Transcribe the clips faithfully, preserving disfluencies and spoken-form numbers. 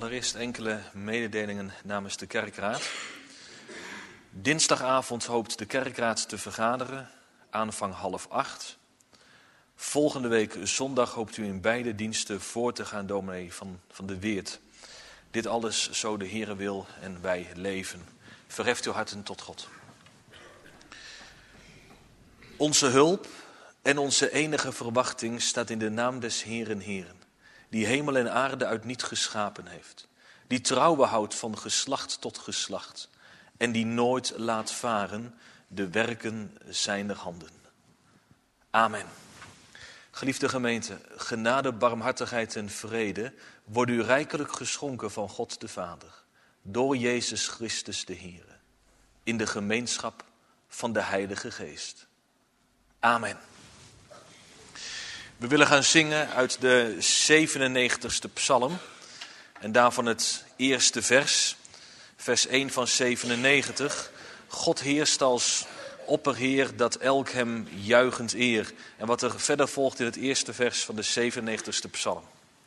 Allereerst enkele mededelingen namens de kerkraad. Dinsdagavond hoopt de kerkraad te vergaderen, aanvang half acht. Volgende week zondag hoopt u in beide diensten voor te gaan, dominee van, van de Weert. Dit alles zo de Heere wil en wij leven. Verheft uw harten tot God. Onze hulp en onze enige verwachting staat in de naam des Heeren Heeren, die hemel en aarde uit niet geschapen heeft, die trouw behoudt van geslacht tot geslacht en die nooit laat varen de werken zijner handen. Amen. Geliefde gemeente, genade, barmhartigheid en vrede worden u rijkelijk geschonken van God de Vader, door Jezus Christus de Heere, in de gemeenschap van de Heilige Geest. Amen. We willen gaan zingen uit de zevenennegentigste psalm en daarvan het eerste vers, vers één van zevenennegentig. God heerst als opperheer, dat elk hem juichend eer. En wat er verder volgt in het eerste vers van de zevenennegentigste psalm.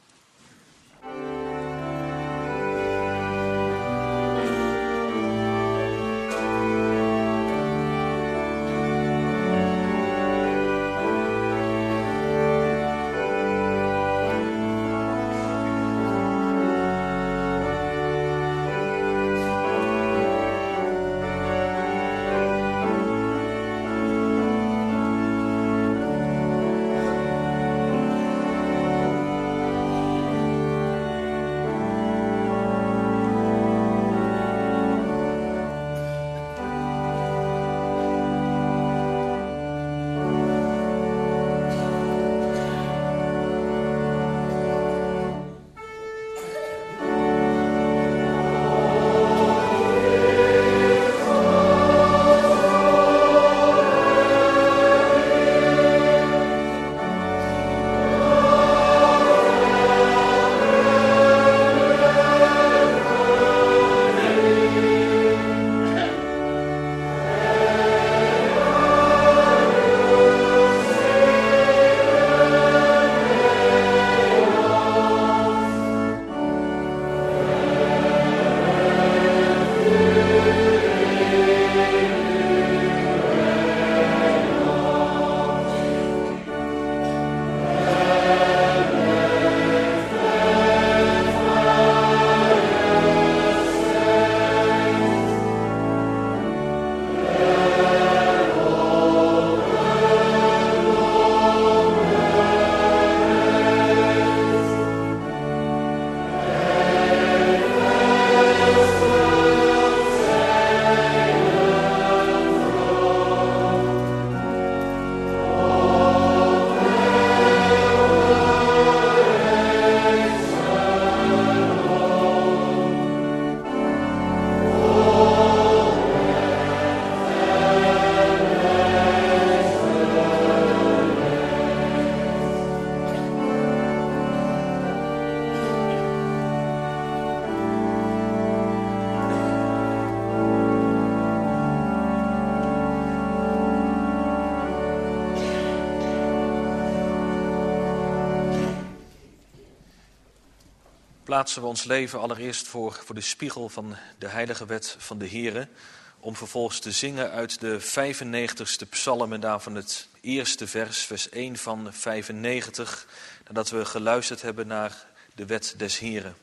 Plaatsen we ons leven allereerst voor, voor de spiegel van de heilige wet van de Heere, om vervolgens te zingen uit de vijfennegentigste psalm en daarvan het eerste vers, vers één van vijfennegentig, nadat we geluisterd hebben naar de wet des Heeren.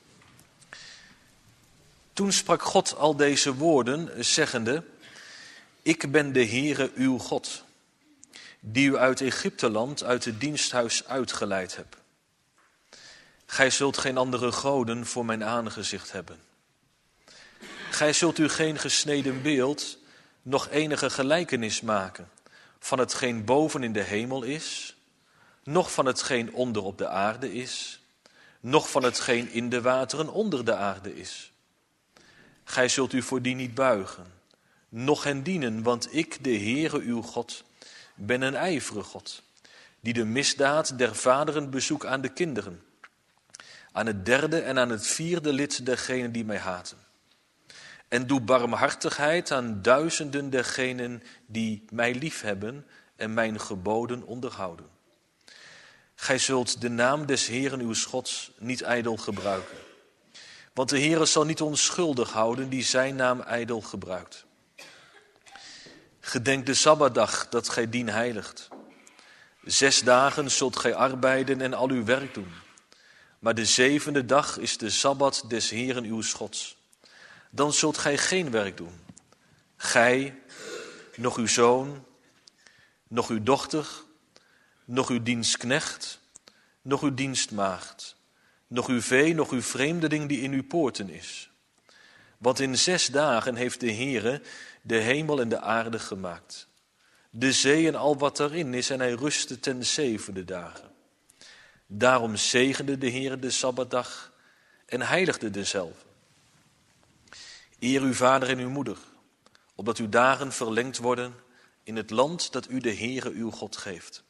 Toen sprak God al deze woorden, zeggende: Ik ben de Heere uw God, die u uit Egypteland, uit het diensthuis uitgeleid heb. Gij zult geen andere goden voor mijn aangezicht hebben. Gij zult u geen gesneden beeld, noch enige gelijkenis maken van hetgeen boven in de hemel is, noch van hetgeen onder op de aarde is, noch van hetgeen in de wateren onder de aarde is. Gij zult u voor die niet buigen, noch hen dienen, want ik, de Heere uw God, ben een ijvere God, die de misdaad der vaderen bezoekt aan de kinderen, aan het derde en aan het vierde lid dergenen die mij haten. En doe barmhartigheid aan duizenden dergenen die mij liefhebben en mijn geboden onderhouden. Gij zult de naam des Heeren uws Gods niet ijdel gebruiken. Want de Heere zal niet onschuldig houden die zijn naam ijdel gebruikt. Gedenk de Sabbatdag dat gij dien heiligt. Zes dagen zult gij arbeiden en al uw werk doen. Maar de zevende dag is de Sabbat des Heeren uw Gods. Dan zult gij geen werk doen. Gij, nog uw zoon, nog uw dochter, nog uw dienstknecht, nog uw dienstmaagd, nog uw vee, nog uw vreemdeling die in uw poorten is. Want in zes dagen heeft de Heere de hemel en de aarde gemaakt, de zee en al wat erin is, en hij rustte ten zevende dagen. Daarom zegende de Heere de Sabbatdag en heiligde dezelve. Eer uw vader en uw moeder, opdat uw dagen verlengd worden in het land dat u de Heere uw God geeft.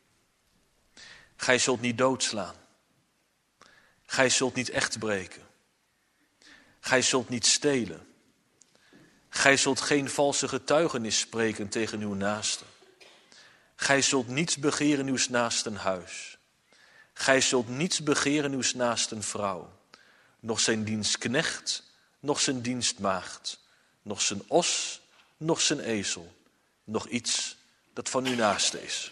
Gij zult niet doodslaan. Gij zult niet echt breken. Gij zult niet stelen. Gij zult geen valse getuigenis spreken tegen uw naaste. Gij zult niets begeren uw naasten huis. Gij zult niets begeren uw naasten vrouw, noch zijn dienstknecht, noch zijn dienstmaagd, noch zijn os, noch zijn ezel, noch iets dat van uw naaste is.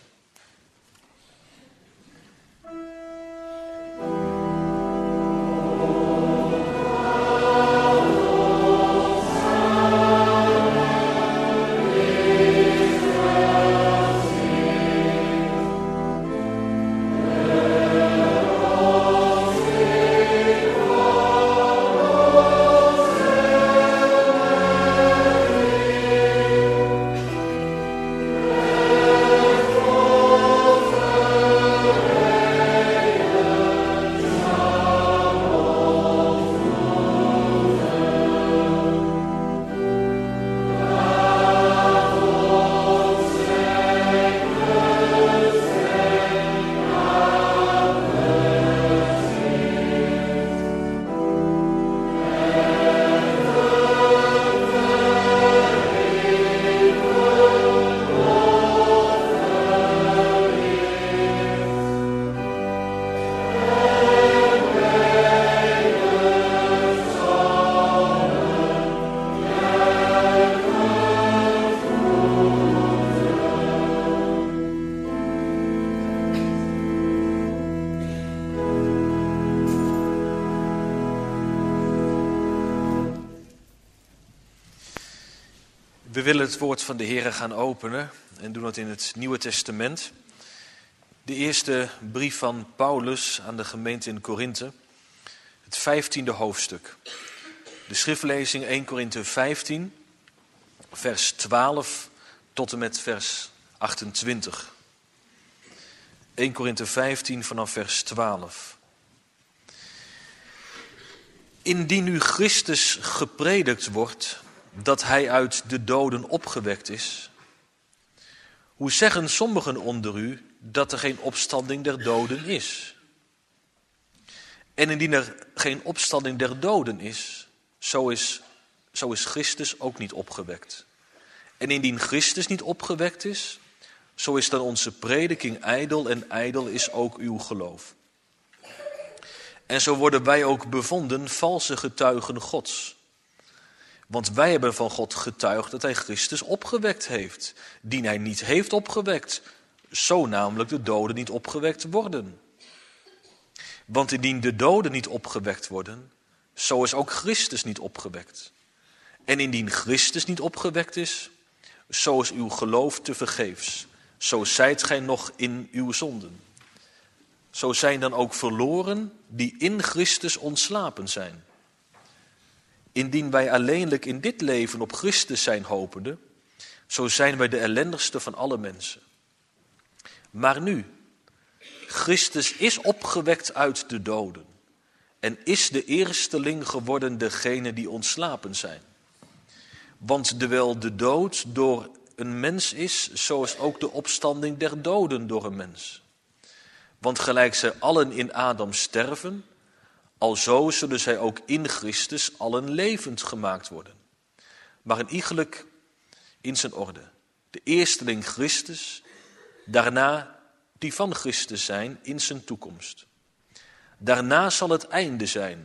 We willen het woord van de Heere gaan openen en doen dat in het Nieuwe Testament. De eerste brief van Paulus aan de gemeente in Korinthe, het vijftiende hoofdstuk. De schriftlezing eerste Korinthe vijftien, vers twaalf tot en met vers achtentwintig. eerste Korinthe vijftien vanaf vers twaalf. Indien nu Christus gepredikt wordt, dat hij uit de doden opgewekt is, hoe zeggen sommigen onder u dat er geen opstanding der doden is? En indien er geen opstanding der doden is, zo is, zo is Christus ook niet opgewekt. En indien Christus niet opgewekt is, zo is dan onze prediking ijdel en ijdel is ook uw geloof. En zo worden wij ook bevonden valse getuigen Gods. Want wij hebben van God getuigd dat hij Christus opgewekt heeft, die hij niet heeft opgewekt, zo namelijk de doden niet opgewekt worden. Want indien de doden niet opgewekt worden, zo is ook Christus niet opgewekt. En indien Christus niet opgewekt is, zo is uw geloof tevergeefs, zo zijt gij nog in uw zonden. Zo zijn dan ook verloren die in Christus ontslapen zijn. Indien wij alleenlijk in dit leven op Christus zijn hopende, zo zijn wij de ellendigste van alle mensen. Maar nu, Christus is opgewekt uit de doden en is de eersteling geworden degene die ontslapen zijn. Want dewijl de dood door een mens is, zo is ook de opstanding der doden door een mens. Want gelijk zij allen in Adam sterven, alzo zullen zij ook in Christus allen levend gemaakt worden. Maar een iegelijk in zijn orde. De eersteling Christus, daarna die van Christus zijn in zijn toekomst. Daarna zal het einde zijn,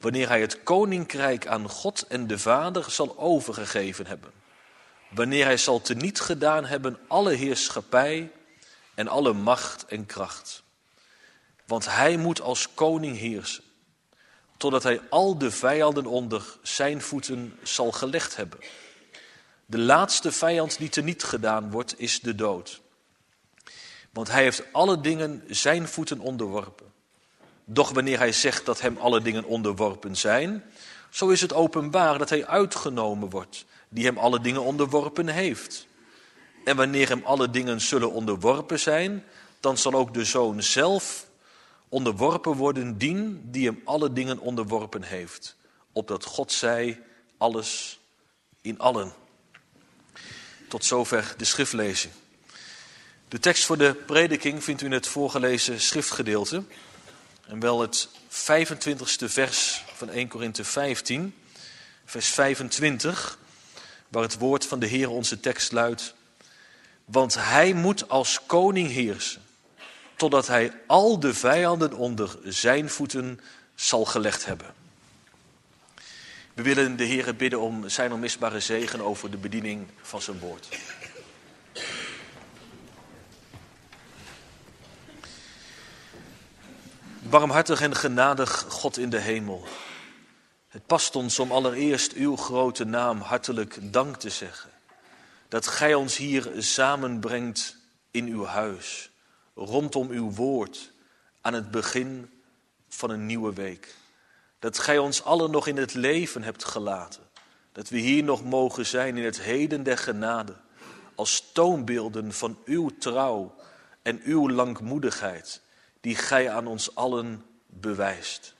wanneer hij het koninkrijk aan God en de Vader zal overgegeven hebben. Wanneer hij zal teniet gedaan hebben alle heerschappij en alle macht en kracht. Want hij moet als koning heersen, totdat hij al de vijanden onder zijn voeten zal gelegd hebben. De laatste vijand die teniet gedaan wordt, is de dood. Want hij heeft alle dingen zijn voeten onderworpen. Doch wanneer hij zegt dat hem alle dingen onderworpen zijn, zo is het openbaar dat hij uitgenomen wordt, die hem alle dingen onderworpen heeft. En wanneer hem alle dingen zullen onderworpen zijn, dan zal ook de Zoon zelf onderworpen worden, dien die hem alle dingen onderworpen heeft. Opdat God zij alles in allen. Tot zover de schriftlezing. De tekst voor de prediking vindt u in het voorgelezen schriftgedeelte. En wel het vijfentwintigste vers van eerste Korinthe vijftien, vers vijfentwintig, waar het woord van de Heer onze tekst luidt. Want hij moet als koning heersen, totdat hij al de vijanden onder zijn voeten zal gelegd hebben. We willen de Heer bidden om zijn onmisbare zegen over de bediening van zijn woord. Barmhartig en genadig God in de hemel. Het past ons om allereerst uw grote naam hartelijk dank te zeggen. Dat gij ons hier samenbrengt in uw huis, rondom uw woord, aan het begin van een nieuwe week. Dat gij ons allen nog in het leven hebt gelaten. Dat we hier nog mogen zijn in het heden der genade, als toonbeelden van uw trouw en uw langmoedigheid, die gij aan ons allen bewijst.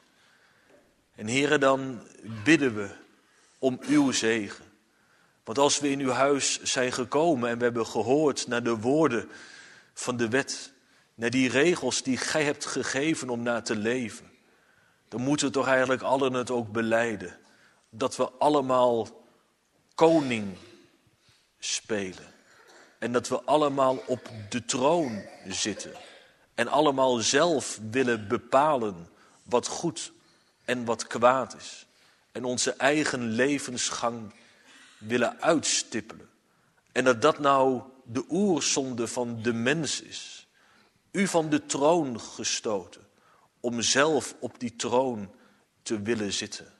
En Heere, dan bidden we om uw zegen. Want als we in uw huis zijn gekomen en we hebben gehoord naar de woorden van de wet, naar die regels die gij hebt gegeven om naar te leven, dan moeten we toch eigenlijk allen het ook belijden. Dat we allemaal koning spelen. En dat we allemaal op de troon zitten. En allemaal zelf willen bepalen wat goed en wat kwaad is. En onze eigen levensgang willen uitstippelen. En dat dat nou de oerzonde van de mens is. U van de troon gestoten. Om zelf op die troon te willen zitten.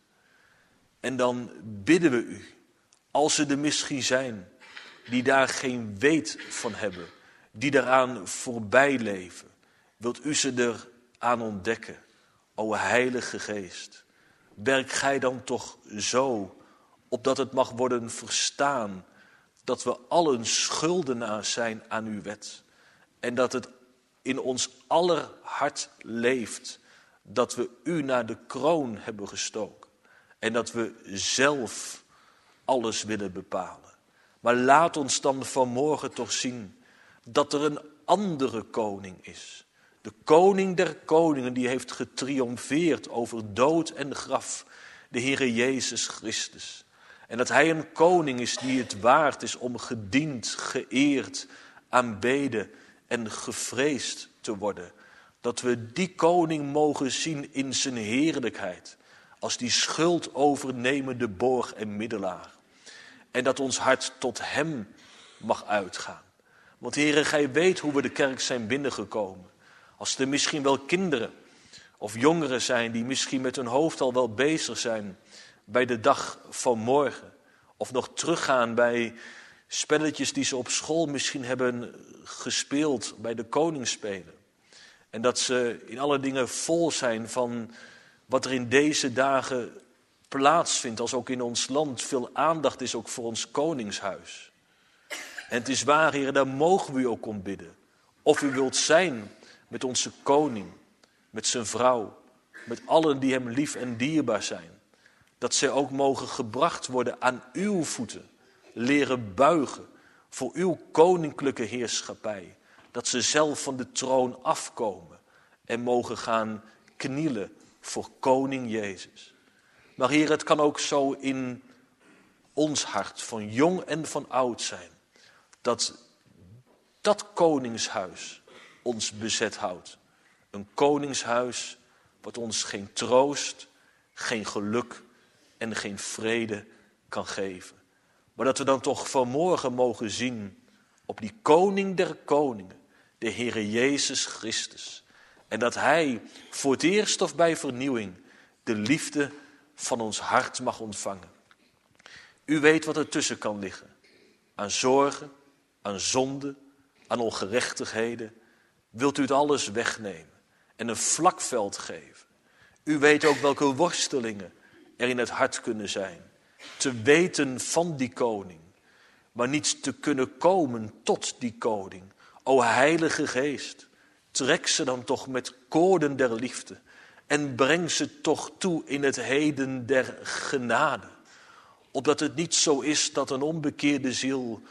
En dan bidden we u, als er er misschien zijn die daar geen weet van hebben, die daaraan voorbij leven, wilt u ze er aan ontdekken. O Heilige Geest, werk gij dan toch zo, opdat het mag worden verstaan, dat we allen schuldenaars zijn aan uw wet. En dat het in ons aller hart leeft, dat we u naar de kroon hebben gestoken. En dat we zelf alles willen bepalen. Maar laat ons dan vanmorgen toch zien dat er een andere koning is. De koning der koningen die heeft getriomfeerd over dood en graf. De Heere Jezus Christus. En dat hij een koning is die het waard is om gediend, geëerd, aanbeden en gevreesd te worden. Dat we die koning mogen zien in zijn heerlijkheid. Als die schuld overnemende borg en middelaar. En dat ons hart tot hem mag uitgaan. Want Heere, gij weet hoe we de kerk zijn binnengekomen. Als er misschien wel kinderen of jongeren zijn die misschien met hun hoofd al wel bezig zijn bij de dag van morgen. Of nog teruggaan bij spelletjes die ze op school misschien hebben gespeeld bij de koningsspelen. En dat ze in alle dingen vol zijn van wat er in deze dagen plaatsvindt, als ook in ons land veel aandacht is ook voor ons koningshuis. En het is waar, Heer, daar mogen we u ook om bidden. Of u wilt zijn met onze koning, met zijn vrouw, met allen die hem lief en dierbaar zijn. Dat zij ook mogen gebracht worden aan uw voeten, leren buigen voor uw koninklijke heerschappij. Dat ze zelf van de troon afkomen en mogen gaan knielen voor koning Jezus. Maar Heer, het kan ook zo in ons hart, van jong en van oud zijn, dat dat koningshuis ons bezet houdt. Een koningshuis wat ons geen troost, geen geluk en geen vrede kan geven. Maar dat we dan toch vanmorgen mogen zien op die koning der koningen, de Heere Jezus Christus. En dat hij voor het eerst of bij vernieuwing de liefde van ons hart mag ontvangen. U weet wat er tussen kan liggen. Aan zorgen, aan zonde, aan ongerechtigheden. Wilt u het alles wegnemen en een vlak veld geven. U weet ook welke worstelingen er in het hart kunnen zijn. Te weten van die koning, maar niet te kunnen komen tot die koning. O Heilige Geest, trek ze dan toch met koorden der liefde en breng ze toch toe in het heden der genade. Opdat het niet zo is dat een onbekeerde ziel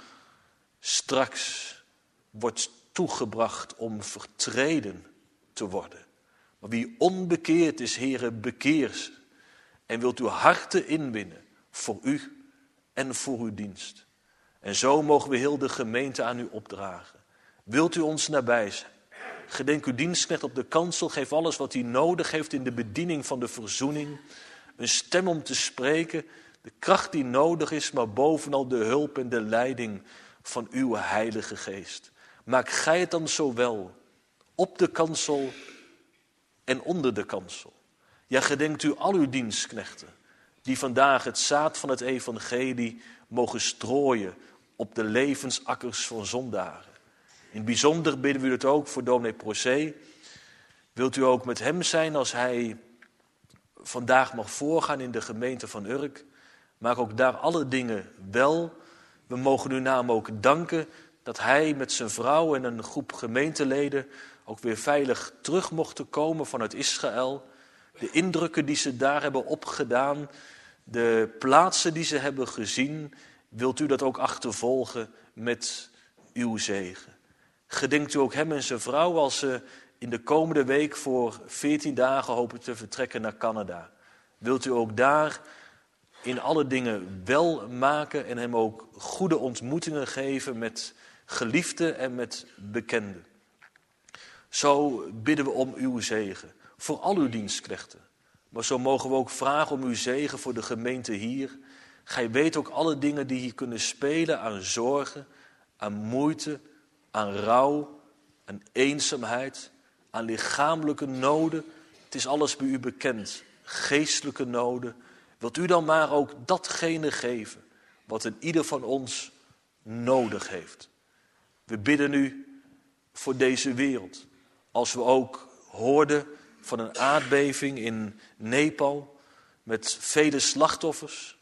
straks wordt toegebracht om vertreden te worden. Maar wie onbekeerd is, Heere, bekeer ze. En wilt uw harten inwinnen voor u en voor uw dienst. En zo mogen we heel de gemeente aan u opdragen. Wilt u ons nabij zijn? Gedenk uw dienstknecht op de kansel. Geef alles wat hij nodig heeft in de bediening van de verzoening. Een stem om te spreken. De kracht die nodig is, maar bovenal de hulp en de leiding van uw Heilige Geest. Maak gij het dan zo wel op de kansel en onder de kansel. Ja, gedenkt u al uw dienstknechten die vandaag het zaad van het evangelie mogen strooien op de levensakkers van zondaren. In het bijzonder bidden we het ook voor dominee Procé. Wilt u ook met hem zijn als hij vandaag mag voorgaan in de gemeente van Urk. Maak ook daar alle dingen wel. We mogen uw naam ook danken dat hij met zijn vrouw en een groep gemeenteleden ook weer veilig terug mochten komen vanuit Israël. De indrukken die ze daar hebben opgedaan, de plaatsen die ze hebben gezien, wilt u dat ook achtervolgen met uw zegen. Gedenkt u ook hem en zijn vrouw als ze in de komende week voor veertien dagen hopen te vertrekken naar Canada. Wilt u ook daar in alle dingen wel maken en hem ook goede ontmoetingen geven met geliefden en met bekenden. Zo bidden we om uw zegen voor al uw dienstknechten. Maar zo mogen we ook vragen om uw zegen voor de gemeente hier. Gij weet ook alle dingen die hier kunnen spelen aan zorgen, aan moeite, aan rouw, aan eenzaamheid, aan lichamelijke noden. Het is alles bij u bekend, geestelijke noden. Wilt u dan maar ook datgene geven wat een ieder van ons nodig heeft. We bidden u voor deze wereld. Als we ook hoorden van een aardbeving in Nepal met vele slachtoffers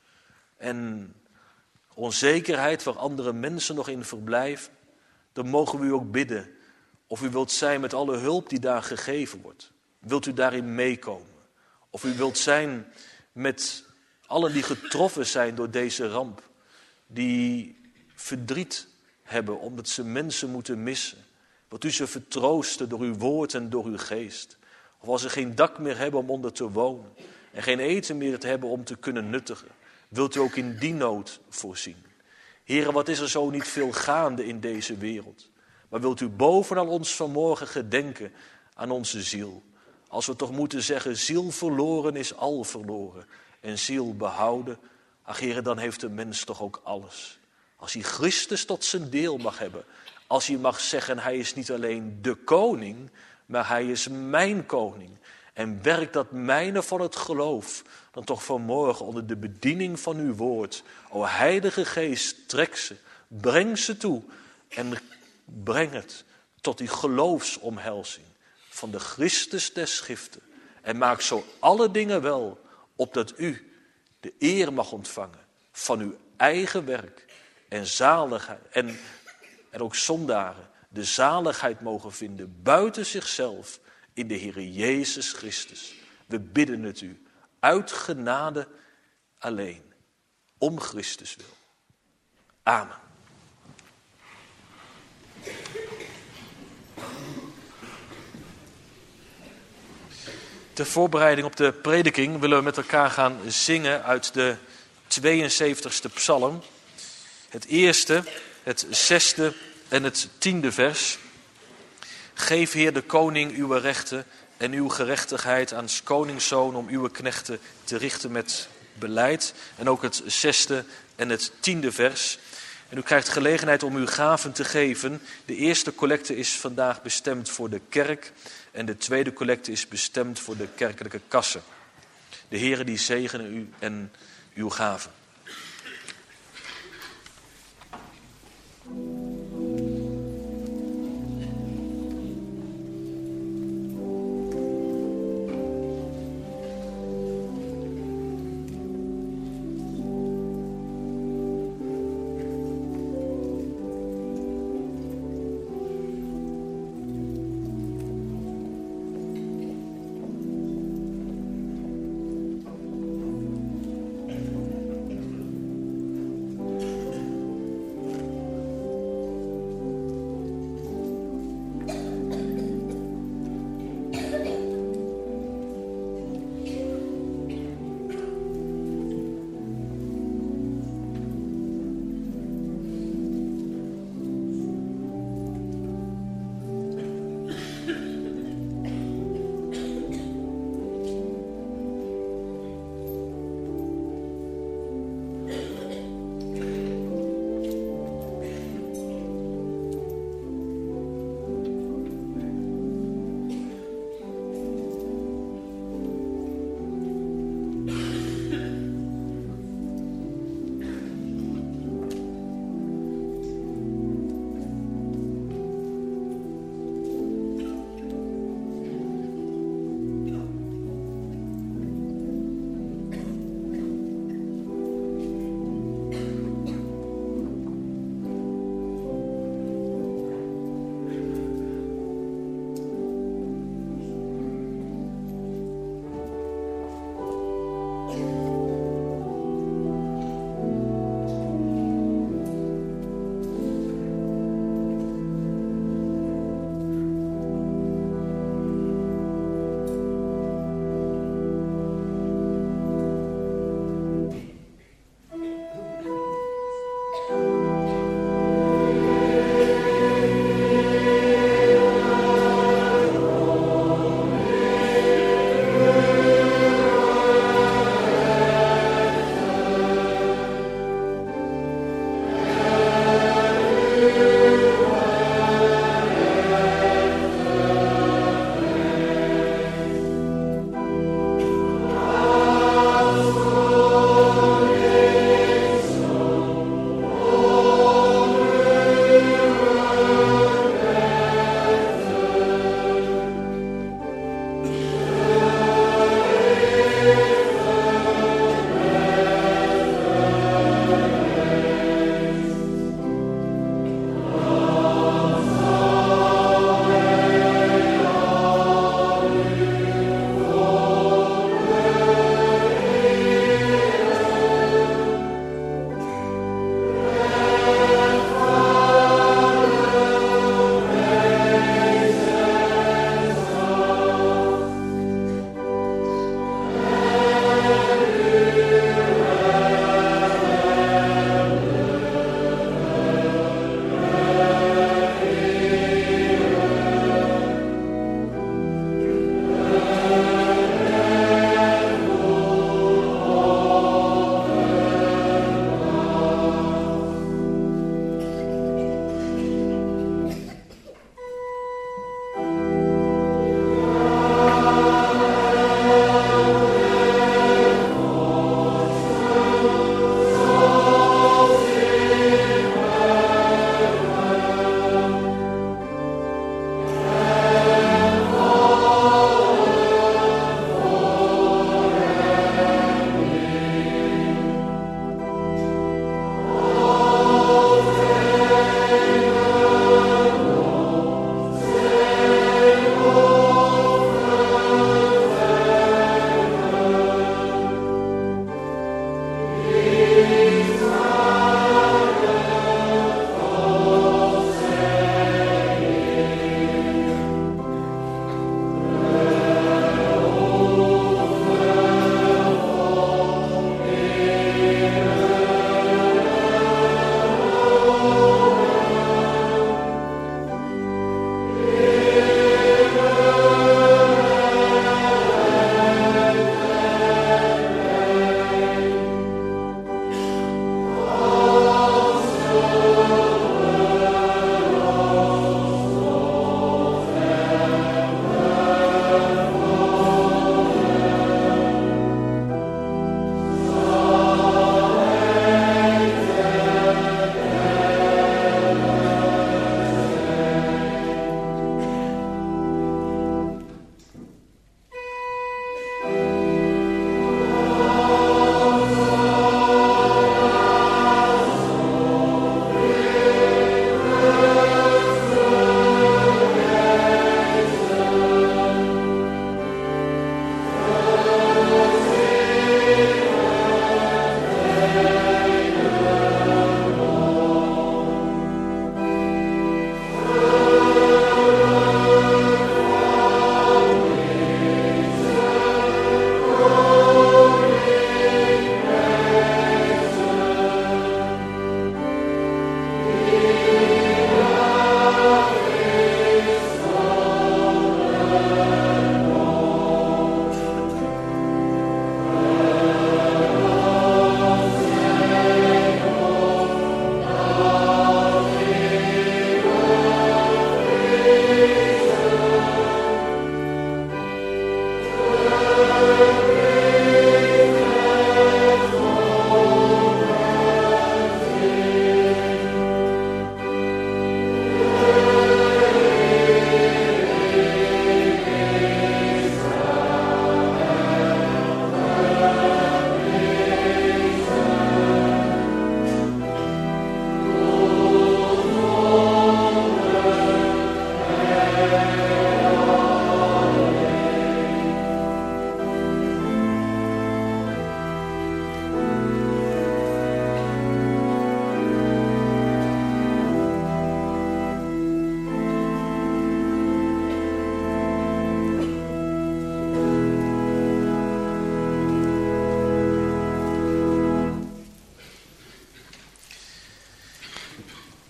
en onzekerheid waar andere mensen nog in verblijven, dan mogen we u ook bidden of u wilt zijn met alle hulp die daar gegeven wordt. Wilt u daarin meekomen? Of u wilt zijn met allen die getroffen zijn door deze ramp, die verdriet hebben omdat ze mensen moeten missen. Wilt u ze vertroosten door uw woord en door uw geest? Of als ze geen dak meer hebben om onder te wonen en geen eten meer te hebben om te kunnen nuttigen, wilt u ook in die nood voorzien? Heren, wat is er zo niet veel gaande in deze wereld? Maar wilt u bovenal ons vanmorgen gedenken aan onze ziel? Als we toch moeten zeggen, ziel verloren is al verloren en ziel behouden. Ach Heren, dan heeft de mens toch ook alles. Als hij Christus tot zijn deel mag hebben. Als hij mag zeggen, hij is niet alleen de koning, maar hij is mijn koning. En werkt dat mijne van het geloof dan toch vanmorgen onder de bediening van uw woord. O Heilige Geest, trek ze, breng ze toe en breng het tot die geloofsomhelzing van de Christus des Schriften. En maak zo alle dingen wel, opdat u de eer mag ontvangen van uw eigen werk en zaligheid. En, en ook zondaren de zaligheid mogen vinden buiten zichzelf in de Heere Jezus Christus. We bidden het u uit genade alleen, om Christus wil. Amen. Ter voorbereiding op de prediking willen we met elkaar gaan zingen uit de tweeënzeventigste psalm. Het eerste, het zesde en het tiende vers. Geef, Heer, de koning uw rechten en uw gerechtigheid aan 's koningszoon om uw knechten te richten met beleid. En ook het zesde en het tiende vers. En u krijgt gelegenheid om uw gaven te geven. De eerste collecte is vandaag bestemd voor de kerk en de tweede collecte is bestemd voor de kerkelijke kassen. De Heere die zegene u en uw gaven.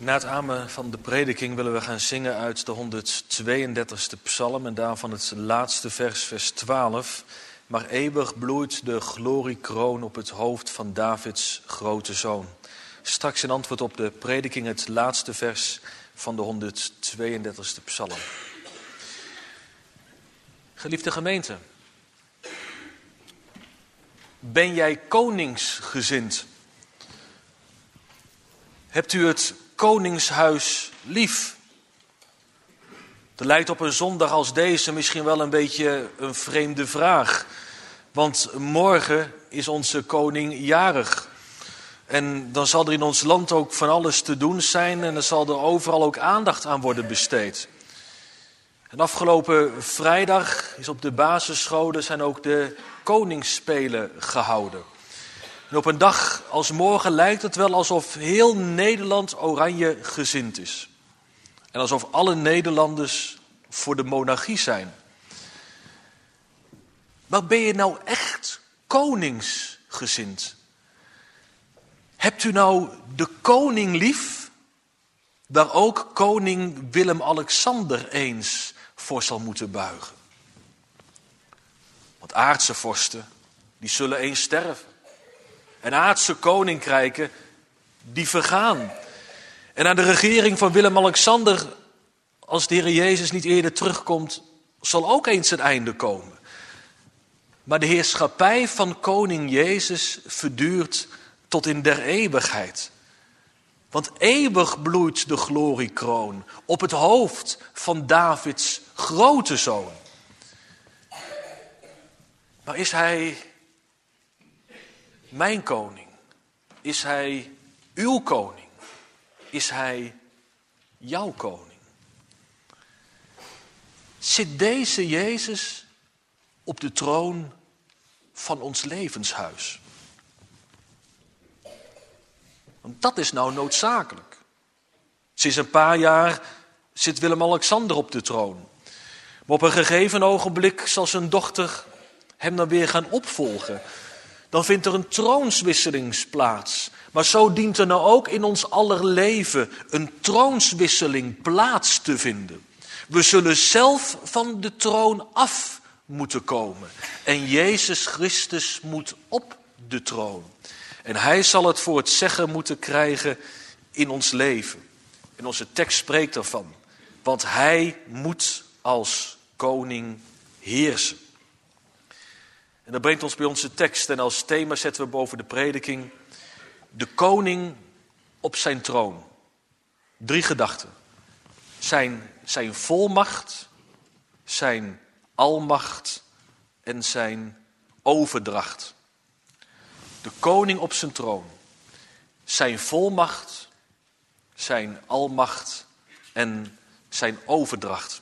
Na het amen van de prediking willen we gaan zingen uit de honderdtweeëndertigste psalm en daarvan het laatste vers, vers twaalf. Maar eeuwig bloeit de gloriekroon op het hoofd van Davids grote zoon. Straks in antwoord op de prediking het laatste vers van de honderdtweeëndertigste psalm. Geliefde gemeente, ben jij koningsgezind? Hebt u het koningshuis lief? Dat lijkt op een zondag als deze misschien wel een beetje een vreemde vraag. Want morgen is onze koning jarig. En dan zal er in ons land ook van alles te doen zijn en er zal er overal ook aandacht aan worden besteed. En afgelopen vrijdag is op de basisscholen zijn ook de koningsspelen gehouden. En op een dag als morgen lijkt het wel alsof heel Nederland oranje gezind is. En alsof alle Nederlanders voor de monarchie zijn. Maar ben je nou echt koningsgezind? Hebt u nou de koning lief, waar ook koning Willem-Alexander eens voor zal moeten buigen? Want aardse vorsten, die zullen eens sterven. En aardse koninkrijken, die vergaan. En aan de regering van Willem-Alexander, als de Heer Jezus niet eerder terugkomt, zal ook eens het einde komen. Maar de heerschappij van koning Jezus verduurt tot in der eeuwigheid. Want eeuwig bloeit de gloriekroon op het hoofd van Davids grote zoon. Maar is hij mijn koning? Is hij uw koning? Is hij jouw koning? Zit deze Jezus op de troon van ons levenshuis? Want dat is nou noodzakelijk. Sinds een paar jaar zit Willem-Alexander op de troon. Maar op een gegeven ogenblik zal zijn dochter hem dan weer gaan opvolgen. Dan vindt er een troonswisseling plaats. Maar zo dient er nou ook in ons aller leven een troonswisseling plaats te vinden. We zullen zelf van de troon af moeten komen. En Jezus Christus moet op de troon. En hij zal het voor het zeggen moeten krijgen in ons leven. En onze tekst spreekt ervan. Want hij moet als koning heersen. En dat brengt ons bij onze tekst. En als thema zetten we boven de prediking: de koning op zijn troon. Drie gedachten. Zijn, zijn volmacht, zijn almacht en zijn overdracht. De koning op zijn troon. Zijn volmacht, zijn almacht en zijn overdracht.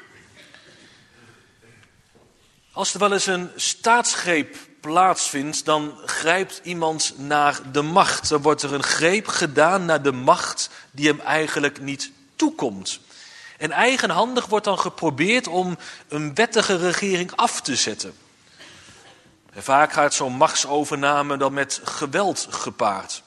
Als er wel eens een staatsgreep plaatsvindt, dan grijpt iemand naar de macht. Dan wordt er een greep gedaan naar de macht die hem eigenlijk niet toekomt. En eigenhandig wordt dan geprobeerd om een wettige regering af te zetten. En vaak gaat zo'n machtsovername dan met geweld gepaard.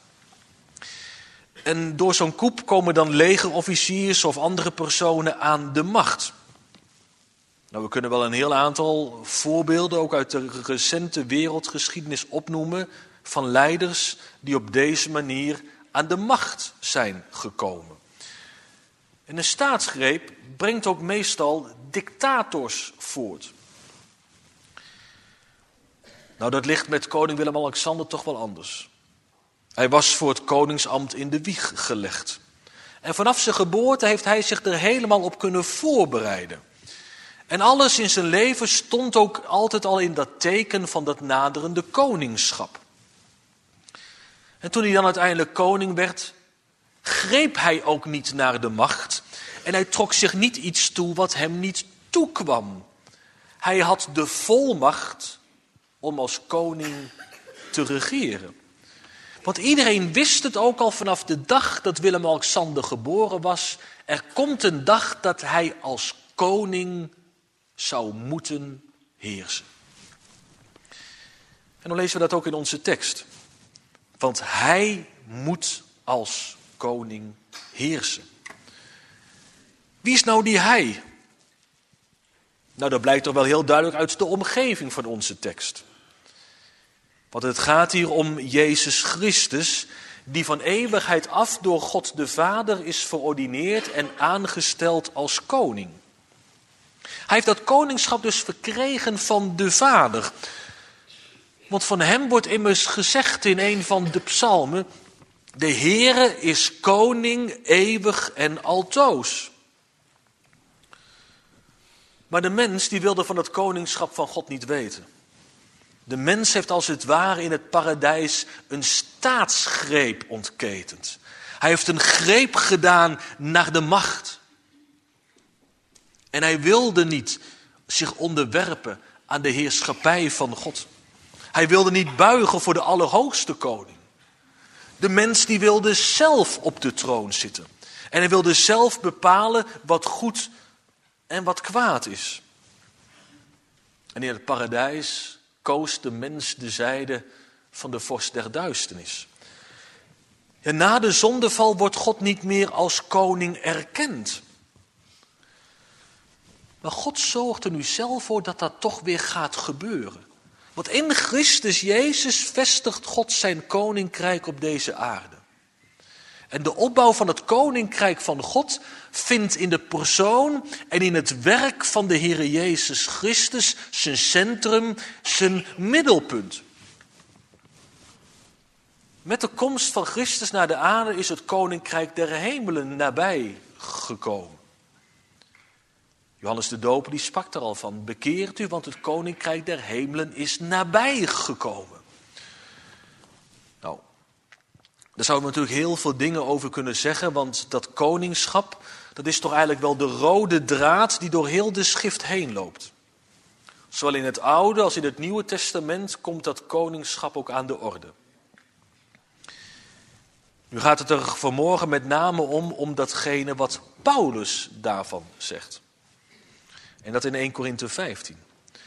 En door zo'n coup komen dan legerofficiers of andere personen aan de macht. Nou, we kunnen wel een heel aantal voorbeelden, ook uit de recente wereldgeschiedenis, opnoemen van leiders die op deze manier aan de macht zijn gekomen. En een staatsgreep brengt ook meestal dictators voort. Nou, dat ligt met koning Willem-Alexander toch wel anders. Hij was voor het koningsambt in de wieg gelegd. En vanaf zijn geboorte heeft hij zich er helemaal op kunnen voorbereiden. En alles in zijn leven stond ook altijd al in dat teken van dat naderende koningschap. En toen hij dan uiteindelijk koning werd, greep hij ook niet naar de macht. En hij trok zich niet iets toe wat hem niet toekwam. Hij had de volmacht om als koning te regeren. Want iedereen wist het ook al vanaf de dag dat Willem-Alexander geboren was. Er komt een dag dat hij als koning zou moeten heersen. En dan lezen we dat ook in onze tekst. Want hij moet als koning heersen. Wie is nou die hij? Nou, dat blijkt toch wel heel duidelijk uit de omgeving van onze tekst. Want het gaat hier om Jezus Christus, die van eeuwigheid af door God de Vader is verordineerd en aangesteld als koning. Hij heeft dat koningschap dus verkregen van de Vader. Want van hem wordt immers gezegd in een van de psalmen: de Heere is koning eeuwig en altoos. Maar de mens die wilde van het koningschap van God niet weten. De mens heeft als het ware in het paradijs een staatsgreep ontketend. Hij heeft een greep gedaan naar de macht. En hij wilde niet zich onderwerpen aan de heerschappij van God. Hij wilde niet buigen voor de allerhoogste koning. De mens die wilde zelf op de troon zitten. En hij wilde zelf bepalen wat goed en wat kwaad is. En in het paradijs koos de mens de zijde van de vorst der duisternis. En na de zondeval wordt God niet meer als koning erkend. Maar God zorgt er nu zelf voor dat dat toch weer gaat gebeuren. Want in Christus Jezus vestigt God zijn koninkrijk op deze aarde. En de opbouw van het koninkrijk van God vindt in de persoon en in het werk van de Heere Jezus Christus zijn centrum, zijn middelpunt. Met de komst van Christus naar de aarde is het koninkrijk der hemelen nabij gekomen. Johannes de Doper die sprak er al van: bekeert u, want het koninkrijk der hemelen is nabij gekomen. Nou, daar zouden we natuurlijk heel veel dingen over kunnen zeggen, want dat koningschap, dat is toch eigenlijk wel de rode draad die door heel de schrift heen loopt. Zowel in het Oude als in het Nieuwe Testament komt dat koningschap ook aan de orde. Nu gaat het er vanmorgen met name om, om datgene wat Paulus daarvan zegt. En dat in eerste Korinthe vijftien.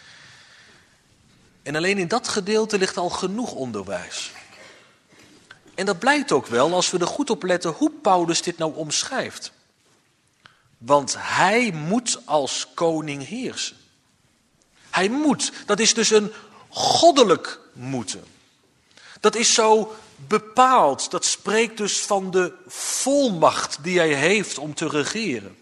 En alleen in dat gedeelte ligt al genoeg onderwijs. En dat blijkt ook wel als we er goed op letten hoe Paulus dit nou omschrijft. Want hij moet als koning heersen. Hij moet, dat is dus een goddelijk moeten. Dat is zo bepaald, dat spreekt dus van de volmacht die hij heeft om te regeren.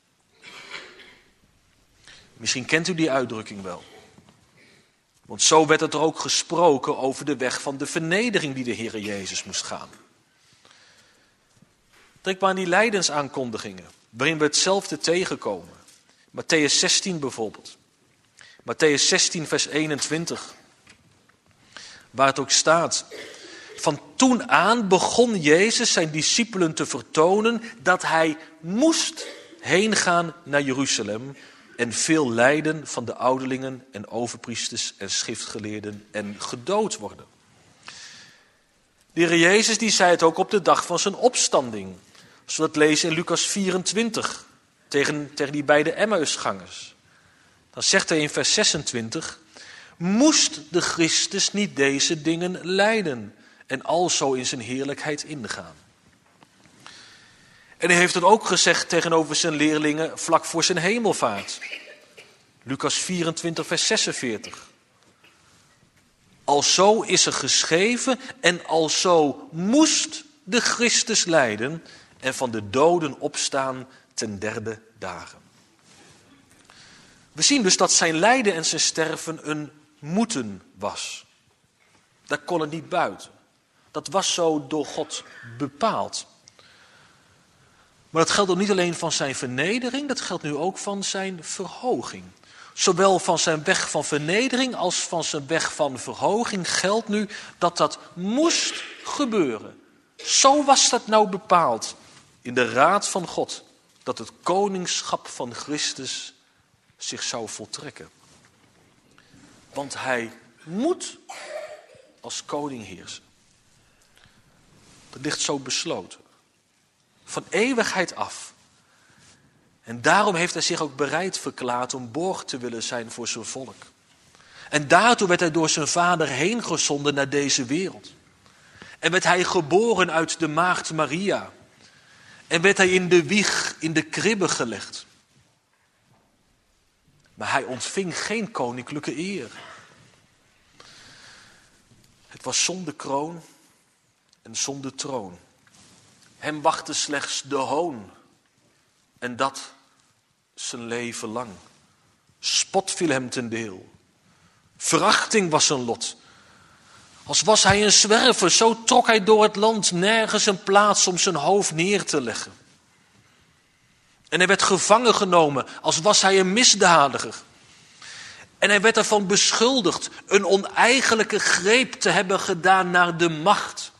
Misschien kent u die uitdrukking wel. Want zo werd het er ook gesproken over de weg van de vernedering die de Heere Jezus moest gaan. Denk maar aan die lijdensaankondigingen, waarin we hetzelfde tegenkomen. Matthäus zestien bijvoorbeeld. Matthäus zestien vers eenentwintig. Waar het ook staat: van toen aan begon Jezus zijn discipelen te vertonen dat hij moest heen gaan naar Jeruzalem en veel lijden van de ouderlingen en overpriesters en schriftgeleerden en gedood worden. De Heer Jezus die zei het ook op de dag van zijn opstanding. Zoals we dat lezen in Lucas vierentwintig tegen, tegen die beide Emmausgangers. Dan zegt hij in vers zesentwintig: moest de Christus niet deze dingen lijden en alzo in zijn heerlijkheid ingaan? En hij heeft het ook gezegd tegenover zijn leerlingen vlak voor zijn hemelvaart. Lucas vierentwintig vers zesenveertig. Alzo is er geschreven en alzo moest de Christus lijden en van de doden opstaan ten derde dagen. We zien dus dat zijn lijden en zijn sterven een moeten was. Daar kon het niet buiten. Dat was zo door God bepaald. Maar dat geldt ook niet alleen van zijn vernedering, dat geldt nu ook van zijn verhoging. Zowel van zijn weg van vernedering als van zijn weg van verhoging geldt nu dat dat moest gebeuren. Zo was dat nou bepaald in de raad van God, dat het koningschap van Christus zich zou voltrekken. Want hij moet als koning heersen. Dat ligt zo besloten. Van eeuwigheid af. En daarom heeft hij zich ook bereid verklaard om borg te willen zijn voor zijn volk. En daartoe werd hij door zijn vader heen gezonden naar deze wereld. En werd hij geboren uit de maagd Maria. en werd hij in de wieg, in de kribbe gelegd. Maar hij ontving geen koninklijke eer. Het was zonder kroon en zonder troon. Hem wachtte slechts de hoon. En dat zijn leven lang. Spot viel hem ten deel. Verachting was zijn lot. Als was hij een zwerver, zo trok hij door het land, nergens een plaats om zijn hoofd neer te leggen. En hij werd gevangen genomen, als was hij een misdadiger. En hij werd ervan beschuldigd een oneigenlijke greep te hebben gedaan naar de macht.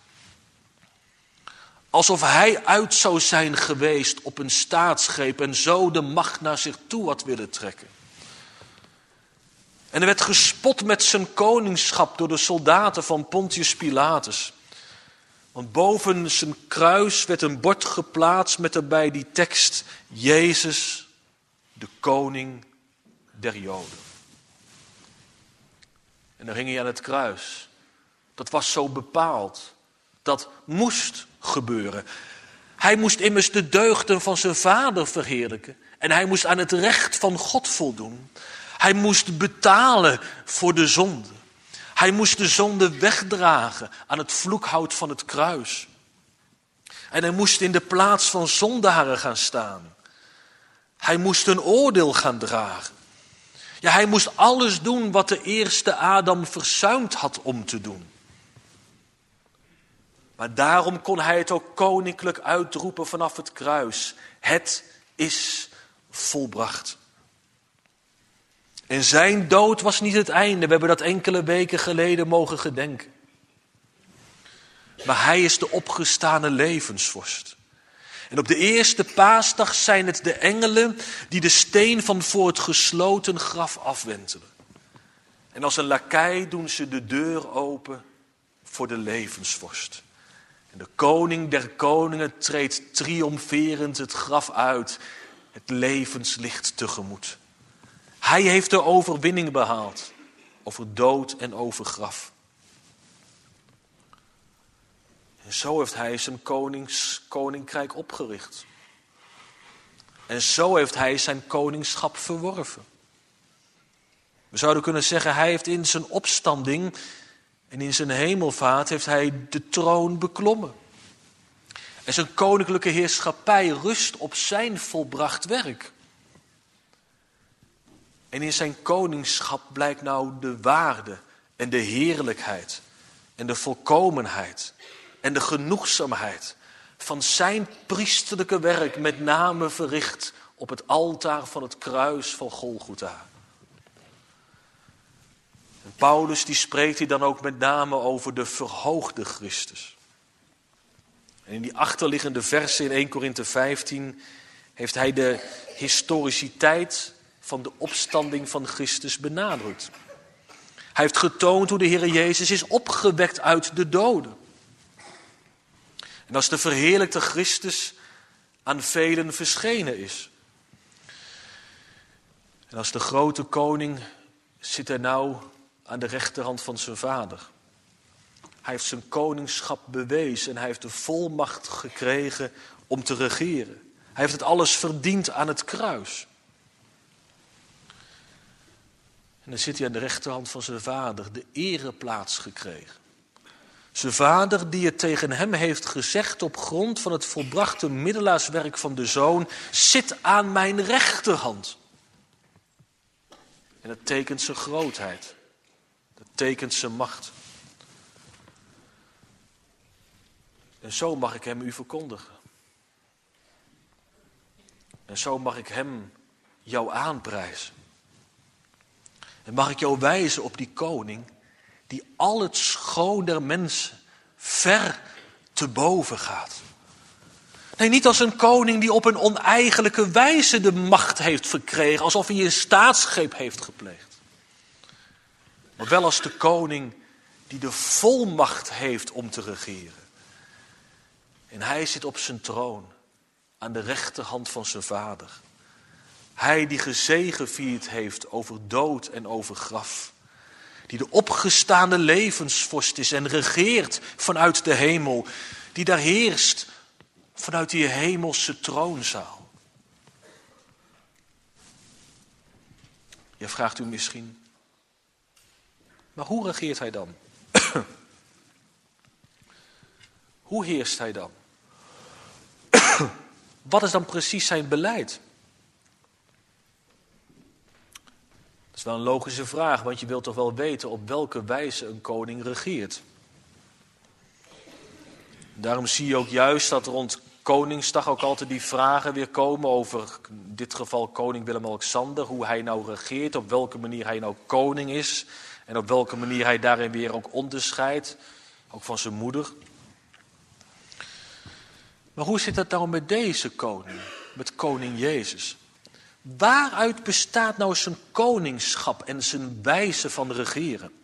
Alsof hij uit zou zijn geweest op een staatsgreep en zo de macht naar zich toe had willen trekken. En er werd gespot met zijn koningschap door de soldaten van Pontius Pilatus. Want boven zijn kruis werd een bord geplaatst met daarbij die tekst: Jezus, de koning der Joden. En dan hing hij aan het kruis. Dat was zo bepaald. Dat moest gebeuren. Hij moest immers de deugden van zijn vader verheerlijken. En hij moest aan het recht van God voldoen. Hij moest betalen voor de zonde. Hij moest de zonde wegdragen aan het vloekhout van het kruis. En hij moest in de plaats van zondaren gaan staan. Hij moest een oordeel gaan dragen. Ja, hij moest alles doen wat de eerste Adam verzuimd had om te doen. Maar daarom kon hij het ook koninklijk uitroepen vanaf het kruis. Het is volbracht. En zijn dood was niet het einde. We hebben dat enkele weken geleden mogen gedenken. Maar hij is de opgestane levensvorst. En op de eerste paasdag zijn het de engelen die de steen van voor het gesloten graf afwentelen. En als een lakei doen ze de deur open voor de levensvorst. En de koning der koningen treedt triomferend het graf uit, het levenslicht tegemoet. Hij heeft de overwinning behaald over dood en over graf. En zo heeft hij zijn konings, koninkrijk opgericht. En zo heeft hij zijn koningschap verworven. We zouden kunnen zeggen, hij heeft in zijn opstanding en in zijn hemelvaart heeft hij de troon beklommen. En zijn koninklijke heerschappij rust op zijn volbracht werk. En in zijn koningschap blijkt nou de waarde en de heerlijkheid en de volkomenheid en de genoegzaamheid van zijn priesterlijke werk, met name verricht op het altaar van het kruis van Golgotha. En Paulus die spreekt hier dan ook met name over de verhoogde Christus. En in die achterliggende versen in Eerste Korinthe vijftien heeft hij de historiciteit van de opstanding van Christus benadrukt. Hij heeft getoond hoe de Heer Jezus is opgewekt uit de doden. En als de verheerlijkte Christus aan velen verschenen is. En als de grote koning zit hij nou aan de rechterhand van zijn vader. Hij heeft zijn koningschap bewezen en hij heeft de volmacht gekregen om te regeren. Hij heeft het alles verdiend aan het kruis. En dan zit hij aan de rechterhand van zijn vader, de ereplaats gekregen. Zijn vader die het tegen hem heeft gezegd op grond van het volbrachte middelaarswerk van de Zoon, zit aan mijn rechterhand. En dat tekent zijn grootheid. Dat tekent zijn macht. En zo mag ik hem u verkondigen. En zo mag ik hem jou aanprijzen. En mag ik jou wijzen op die koning die al het schoon der mensen ver te boven gaat. Nee, niet als een koning die op een oneigenlijke wijze de macht heeft verkregen, alsof hij een staatsgreep heeft gepleegd. Maar wel als de koning die de volmacht heeft om te regeren. En hij zit op zijn troon aan de rechterhand van zijn vader. Hij die gezegevierd heeft over dood en over graf. Die de opgestane levensvorst is en regeert vanuit de hemel. Die daar heerst Vanuit die hemelse troonzaal. Je vraagt u misschien, maar hoe regeert hij dan? Hoe heerst hij dan? Wat is dan precies zijn beleid? Dat is wel een logische vraag, want je wilt toch wel weten op welke wijze een koning regeert. Daarom zie je ook juist dat rond Koningsdag ook altijd die vragen weer komen over, in dit geval koning Willem-Alexander, hoe hij nou regeert, op welke manier hij nou koning is en op welke manier hij daarin weer ook onderscheidt, ook van zijn moeder. Maar hoe zit het nou met deze koning, met koning Jezus? Waaruit bestaat nou zijn koningschap en zijn wijze van regeren?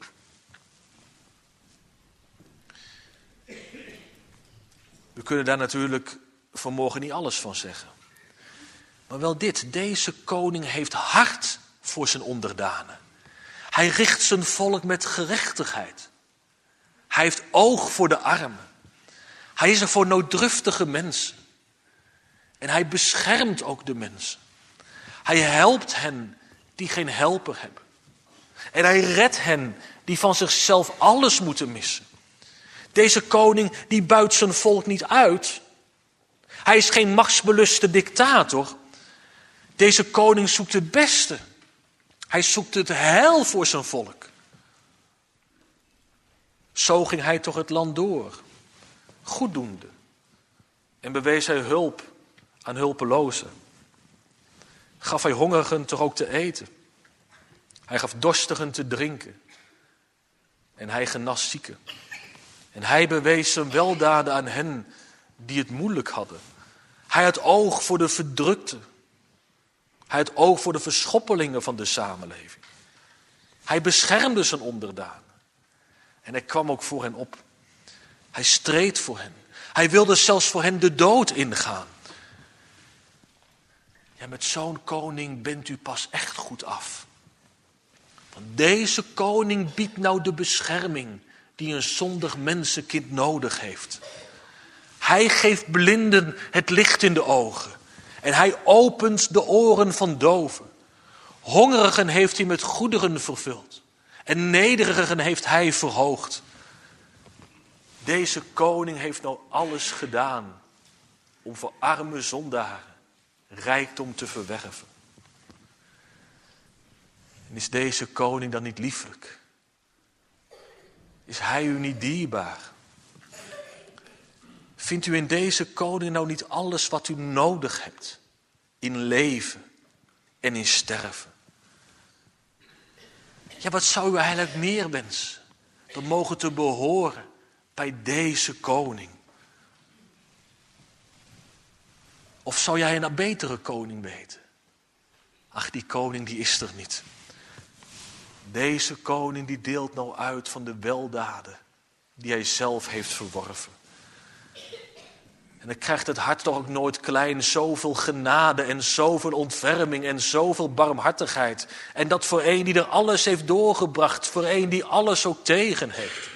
We kunnen daar natuurlijk vanmorgen niet alles van zeggen. Maar wel dit, deze koning heeft hart voor zijn onderdanen. Hij richt zijn volk met gerechtigheid. Hij heeft oog voor de armen. Hij is er voor nooddruftige mensen. En hij beschermt ook de mensen. Hij helpt hen die geen helper hebben. En hij redt hen die van zichzelf alles moeten missen. Deze koning die buit zijn volk niet uit. Hij is geen machtsbeluste dictator. Deze koning zoekt het beste. Hij zoekt het heil voor zijn volk. Zo ging hij toch het land door. Goeddoende. En bewees hij hulp aan hulpelozen. Gaf hij hongerigen toch ook te eten. Hij gaf dorstigen te drinken. En hij genas zieken. En hij bewees zijn weldaden aan hen die het moeilijk hadden. Hij had oog voor de verdrukten. Hij had oog voor de verschoppelingen van de samenleving. Hij beschermde zijn onderdanen. En hij kwam ook voor hen op. Hij streed voor hen. Hij wilde zelfs voor hen de dood ingaan. Ja, met zo'n koning bent u pas echt goed af. Want deze koning biedt nou de bescherming die een zondig mensenkind nodig heeft. Hij geeft blinden het licht in de ogen. En hij opent de oren van doven. Hongerigen heeft hij met goederen vervuld. En nederigen heeft hij verhoogd. Deze koning heeft nou alles gedaan om voor arme zondaren rijkdom te verwerven. En is deze koning dan niet lieflijk? Is hij u niet dierbaar? Vindt u in deze koning nou niet alles wat u nodig hebt in leven en in sterven? Ja, wat zou u eigenlijk meer wensen dan mogen te behoren bij deze koning? Of zou jij een betere koning weten? Ach, die koning die is er niet. Deze koning die deelt nou uit van de weldaden die hij zelf heeft verworven. En dan krijgt het hart toch ook nooit klein, zoveel genade en zoveel ontferming en zoveel barmhartigheid. En dat voor een die er alles heeft doorgebracht, voor een die alles ook tegen heeft.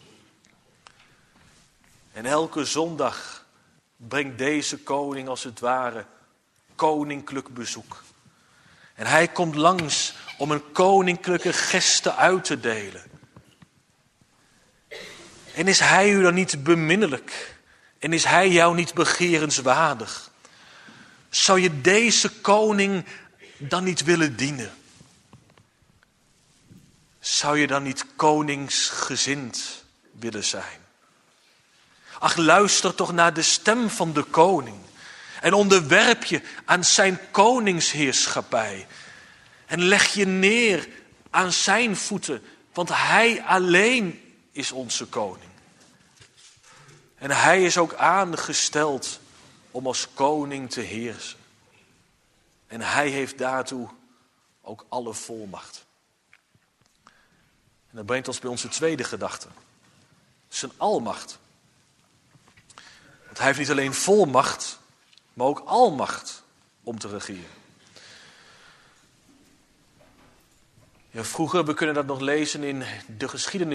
En elke zondag brengt deze koning als het ware koninklijk bezoek. En hij komt langs om een koninklijke geste uit te delen. En is hij u dan niet beminnelijk? En is hij jou niet begerenswaardig? Zou je deze koning dan niet willen dienen? Zou je dan niet koningsgezind willen zijn? Ach, luister toch naar de stem van de koning. En onderwerp je aan zijn koningsheerschappij. En leg je neer aan zijn voeten. Want hij alleen is onze koning. En hij is ook aangesteld om als koning te heersen. En hij heeft daartoe ook alle volmacht. En dat brengt ons bij onze tweede gedachte. Zijn almacht. Want hij heeft niet alleen volmacht, maar ook almacht om te regeren. Ja, vroeger, we kunnen dat nog lezen in de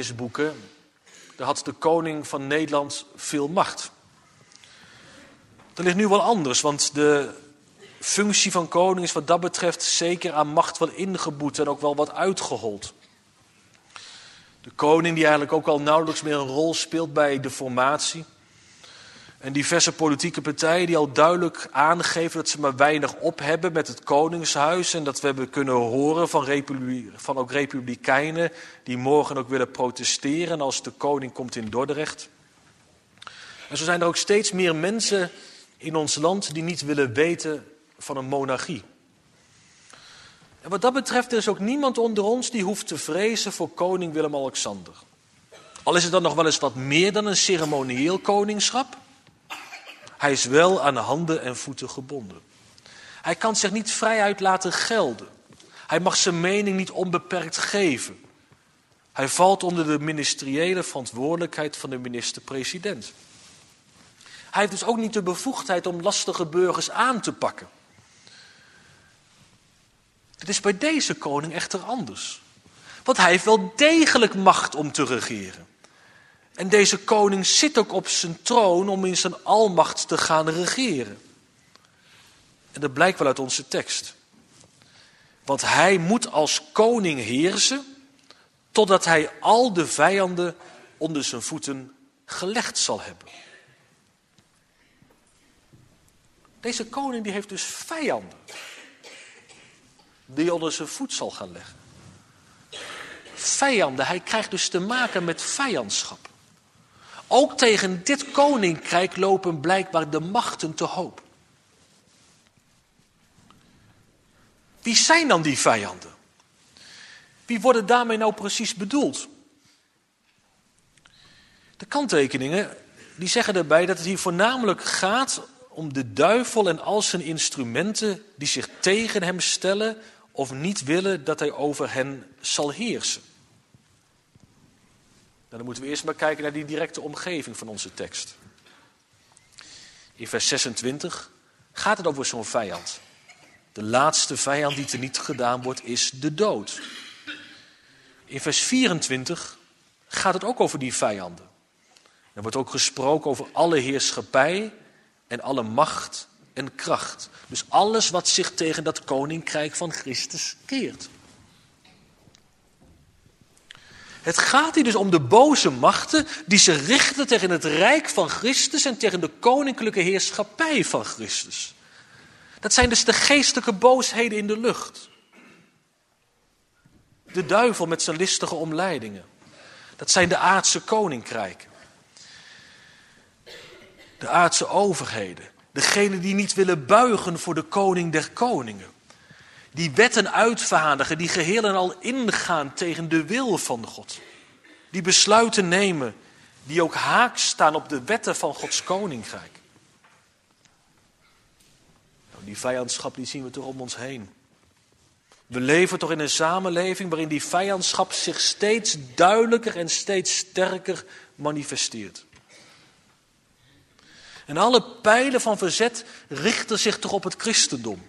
geschiedenisboeken. Daar had de koning van Nederland veel macht. Dat ligt nu wel anders, want de functie van koning is wat dat betreft zeker aan macht wel ingeboet en ook wel wat uitgehold. De koning die eigenlijk ook al nauwelijks meer een rol speelt bij de formatie. En diverse politieke partijen die al duidelijk aangeven dat ze maar weinig op hebben met het koningshuis. En dat we hebben kunnen horen van, republi- van ook republikeinen die morgen ook willen protesteren als de koning komt in Dordrecht. En zo zijn er ook steeds meer mensen in ons land die niet willen weten van een monarchie. En wat dat betreft er is ook niemand onder ons die hoeft te vrezen voor koning Willem-Alexander. Al is het dan nog wel eens wat meer dan een ceremonieel koningschap. Hij is wel aan handen en voeten gebonden. Hij kan zich niet vrijuit laten gelden. Hij mag zijn mening niet onbeperkt geven. Hij valt onder de ministeriële verantwoordelijkheid van de minister-president. Hij heeft dus ook niet de bevoegdheid om lastige burgers aan te pakken. Het is bij deze koning echter anders. Want hij heeft wel degelijk macht om te regeren. En deze koning zit ook op zijn troon om in zijn almacht te gaan regeren. En dat blijkt wel uit onze tekst. Want hij moet als koning heersen totdat hij al de vijanden onder zijn voeten gelegd zal hebben. Deze koning die heeft dus vijanden die hij onder zijn voet zal gaan leggen. Vijanden, hij krijgt dus te maken met vijandschap. Ook tegen dit koninkrijk lopen blijkbaar de machten te hoop. Wie zijn dan die vijanden? Wie worden daarmee nou precies bedoeld? De kanttekeningen die zeggen erbij dat het hier voornamelijk gaat om de duivel en al zijn instrumenten die zich tegen hem stellen of niet willen dat hij over hen zal heersen. Nou, dan moeten we eerst maar kijken naar die directe omgeving van onze tekst. In vers zesentwintig gaat het over zo'n vijand. De laatste vijand die teniet gedaan wordt is de dood. In vers vierentwintig gaat het ook over die vijanden. Er wordt ook gesproken over alle heerschappij en alle macht en kracht. Dus alles wat zich tegen dat koninkrijk van Christus keert. Het gaat hier dus om de boze machten die zich richten tegen het rijk van Christus en tegen de koninklijke heerschappij van Christus. Dat zijn dus de geestelijke boosheden in de lucht. De duivel met zijn listige omleidingen. Dat zijn de aardse koninkrijken. De aardse overheden. Degenen die niet willen buigen voor de koning der koningen. Die wetten uitvaardigen, die geheel en al ingaan tegen de wil van God. Die besluiten nemen, die ook haaks staan op de wetten van Gods koninkrijk. Nou, die vijandschap die zien we toch om ons heen. We leven toch in een samenleving waarin die vijandschap zich steeds duidelijker en steeds sterker manifesteert. En alle pijlen van verzet richten zich toch op het christendom.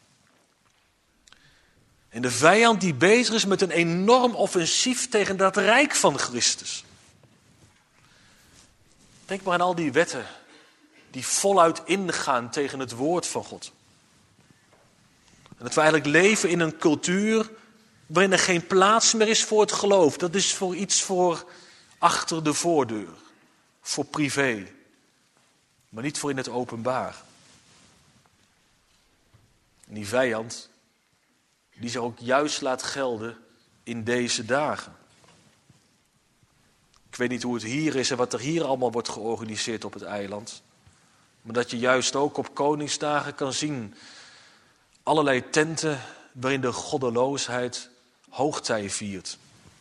En de vijand die bezig is met een enorm offensief tegen dat rijk van Christus. Denk maar aan al die wetten die voluit ingaan tegen het woord van God. En dat we eigenlijk leven in een cultuur waarin er geen plaats meer is voor het geloof. Dat is voor iets voor achter de voordeur, voor privé, maar niet voor in het openbaar. En die vijand die zich ook juist laat gelden in deze dagen. Ik weet niet hoe het hier is en wat er hier allemaal wordt georganiseerd op het eiland. Maar dat je juist ook op Koningsdagen kan zien allerlei tenten waarin de goddeloosheid hoogtij viert.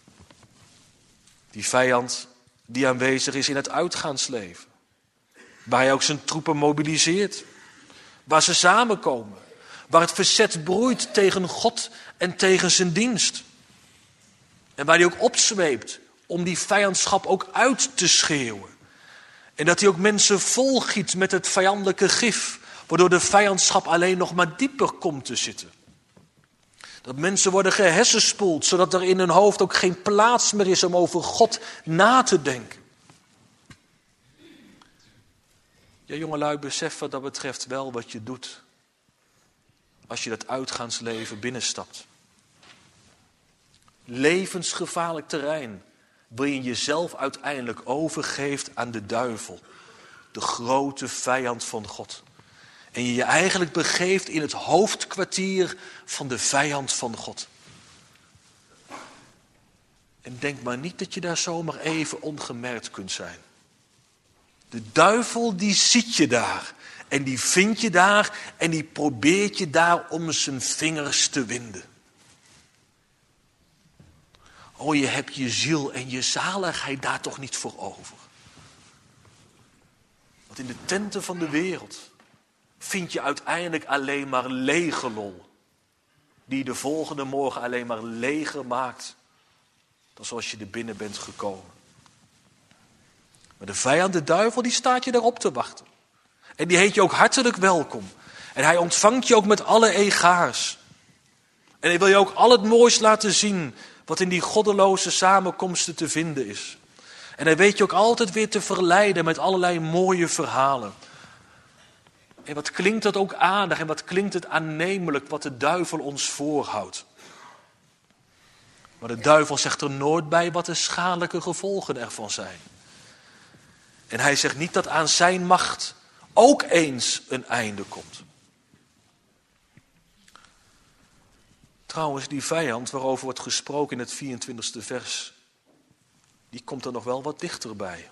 Die vijand die aanwezig is in het uitgaansleven. Waar hij ook zijn troepen mobiliseert. Waar ze samenkomen. Waar het verzet broeit tegen God en tegen zijn dienst. En waar hij ook opzweept om die vijandschap ook uit te schreeuwen. En dat hij ook mensen volgiet met het vijandelijke gif. Waardoor de vijandschap alleen nog maar dieper komt te zitten. Dat mensen worden gehersenspoeld, zodat er in hun hoofd ook geen plaats meer is om over God na te denken. Ja, jongelui, besef wat dat betreft wel wat je doet als je dat uitgaansleven binnenstapt. Levensgevaarlijk terrein waarin je jezelf uiteindelijk overgeeft aan de duivel. De grote vijand van God. En je je eigenlijk begeeft in het hoofdkwartier van de vijand van God. En denk maar niet dat je daar zomaar even ongemerkt kunt zijn. De duivel die ziet je daar. En die vindt je daar. En die probeert je daar om zijn vingers te winden. Oh, je hebt je ziel en je zaligheid daar toch niet voor over. Want in de tenten van de wereld vind je uiteindelijk alleen maar lege lol. Die je de volgende morgen alleen maar leger maakt dan zoals je er binnen bent gekomen. Maar de vijand, de duivel, die staat je daarop te wachten. En die heet je ook hartelijk welkom. En hij ontvangt je ook met alle egaars. En hij wil je ook al het moois laten zien wat in die goddeloze samenkomsten te vinden is. En hij weet je ook altijd weer te verleiden met allerlei mooie verhalen. En wat klinkt dat ook aardig en wat klinkt het aannemelijk wat de duivel ons voorhoudt. Maar de duivel zegt er nooit bij wat de schadelijke gevolgen ervan zijn. En hij zegt niet dat aan zijn macht ook eens een einde komt. Trouwens, die vijand waarover wordt gesproken in het vierentwintigste vers, die komt er nog wel wat dichterbij.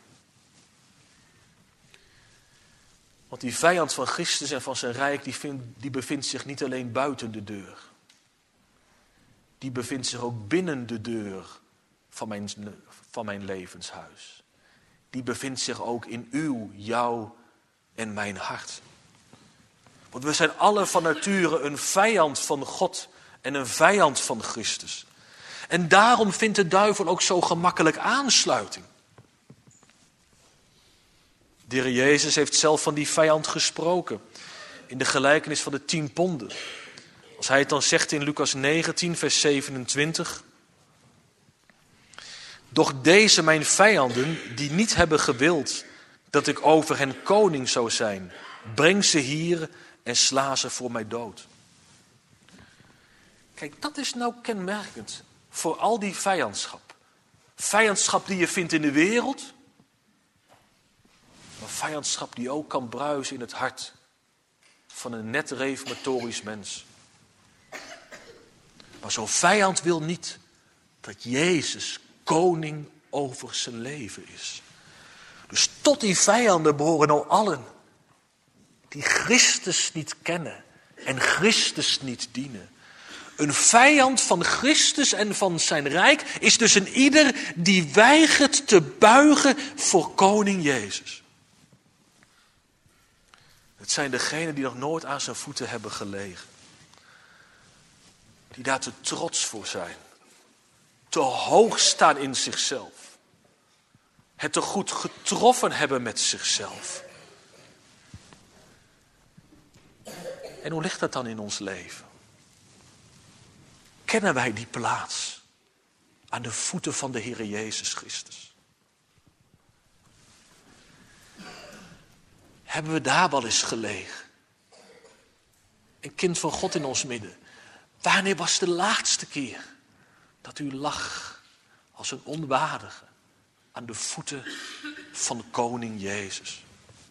Want die vijand van Christus en van zijn rijk, die, vind, die bevindt zich niet alleen buiten de deur. Die bevindt zich ook binnen de deur van mijn, van mijn levenshuis. Die bevindt zich ook in uw, jou en mijn hart. Want we zijn alle van nature een vijand van God en een vijand van Christus. En daarom vindt de duivel ook zo gemakkelijk aansluiting. De Heer Jezus heeft zelf van die vijand gesproken in de gelijkenis van de tien ponden. Als hij het dan zegt in Lucas negentien, vers zevenentwintig. Doch deze mijn vijanden, die niet hebben gewild dat ik over hen koning zou zijn, breng ze hier en sla ze voor mij dood. Kijk, dat is nou kenmerkend voor al die vijandschap. Vijandschap die je vindt in de wereld, maar vijandschap die ook kan bruisen in het hart van een net reformatorisch mens. Maar zo'n vijand wil niet dat Jezus koning over zijn leven is. Dus tot die vijanden behoren nou allen die Christus niet kennen en Christus niet dienen. Een vijand van Christus en van zijn rijk is dus een ieder die weigert te buigen voor koning Jezus. Het zijn degenen die nog nooit aan zijn voeten hebben gelegen. Die daar te trots voor zijn. Te hoog staan in zichzelf. Het te goed getroffen hebben met zichzelf. En hoe ligt dat dan in ons leven? Kennen wij die plaats aan de voeten van de Heer Jezus Christus? Hebben we daar wel eens gelegen? Een kind van God in ons midden. Wanneer was de laatste keer dat u lag als een onwaardige aan de voeten van koning Jezus?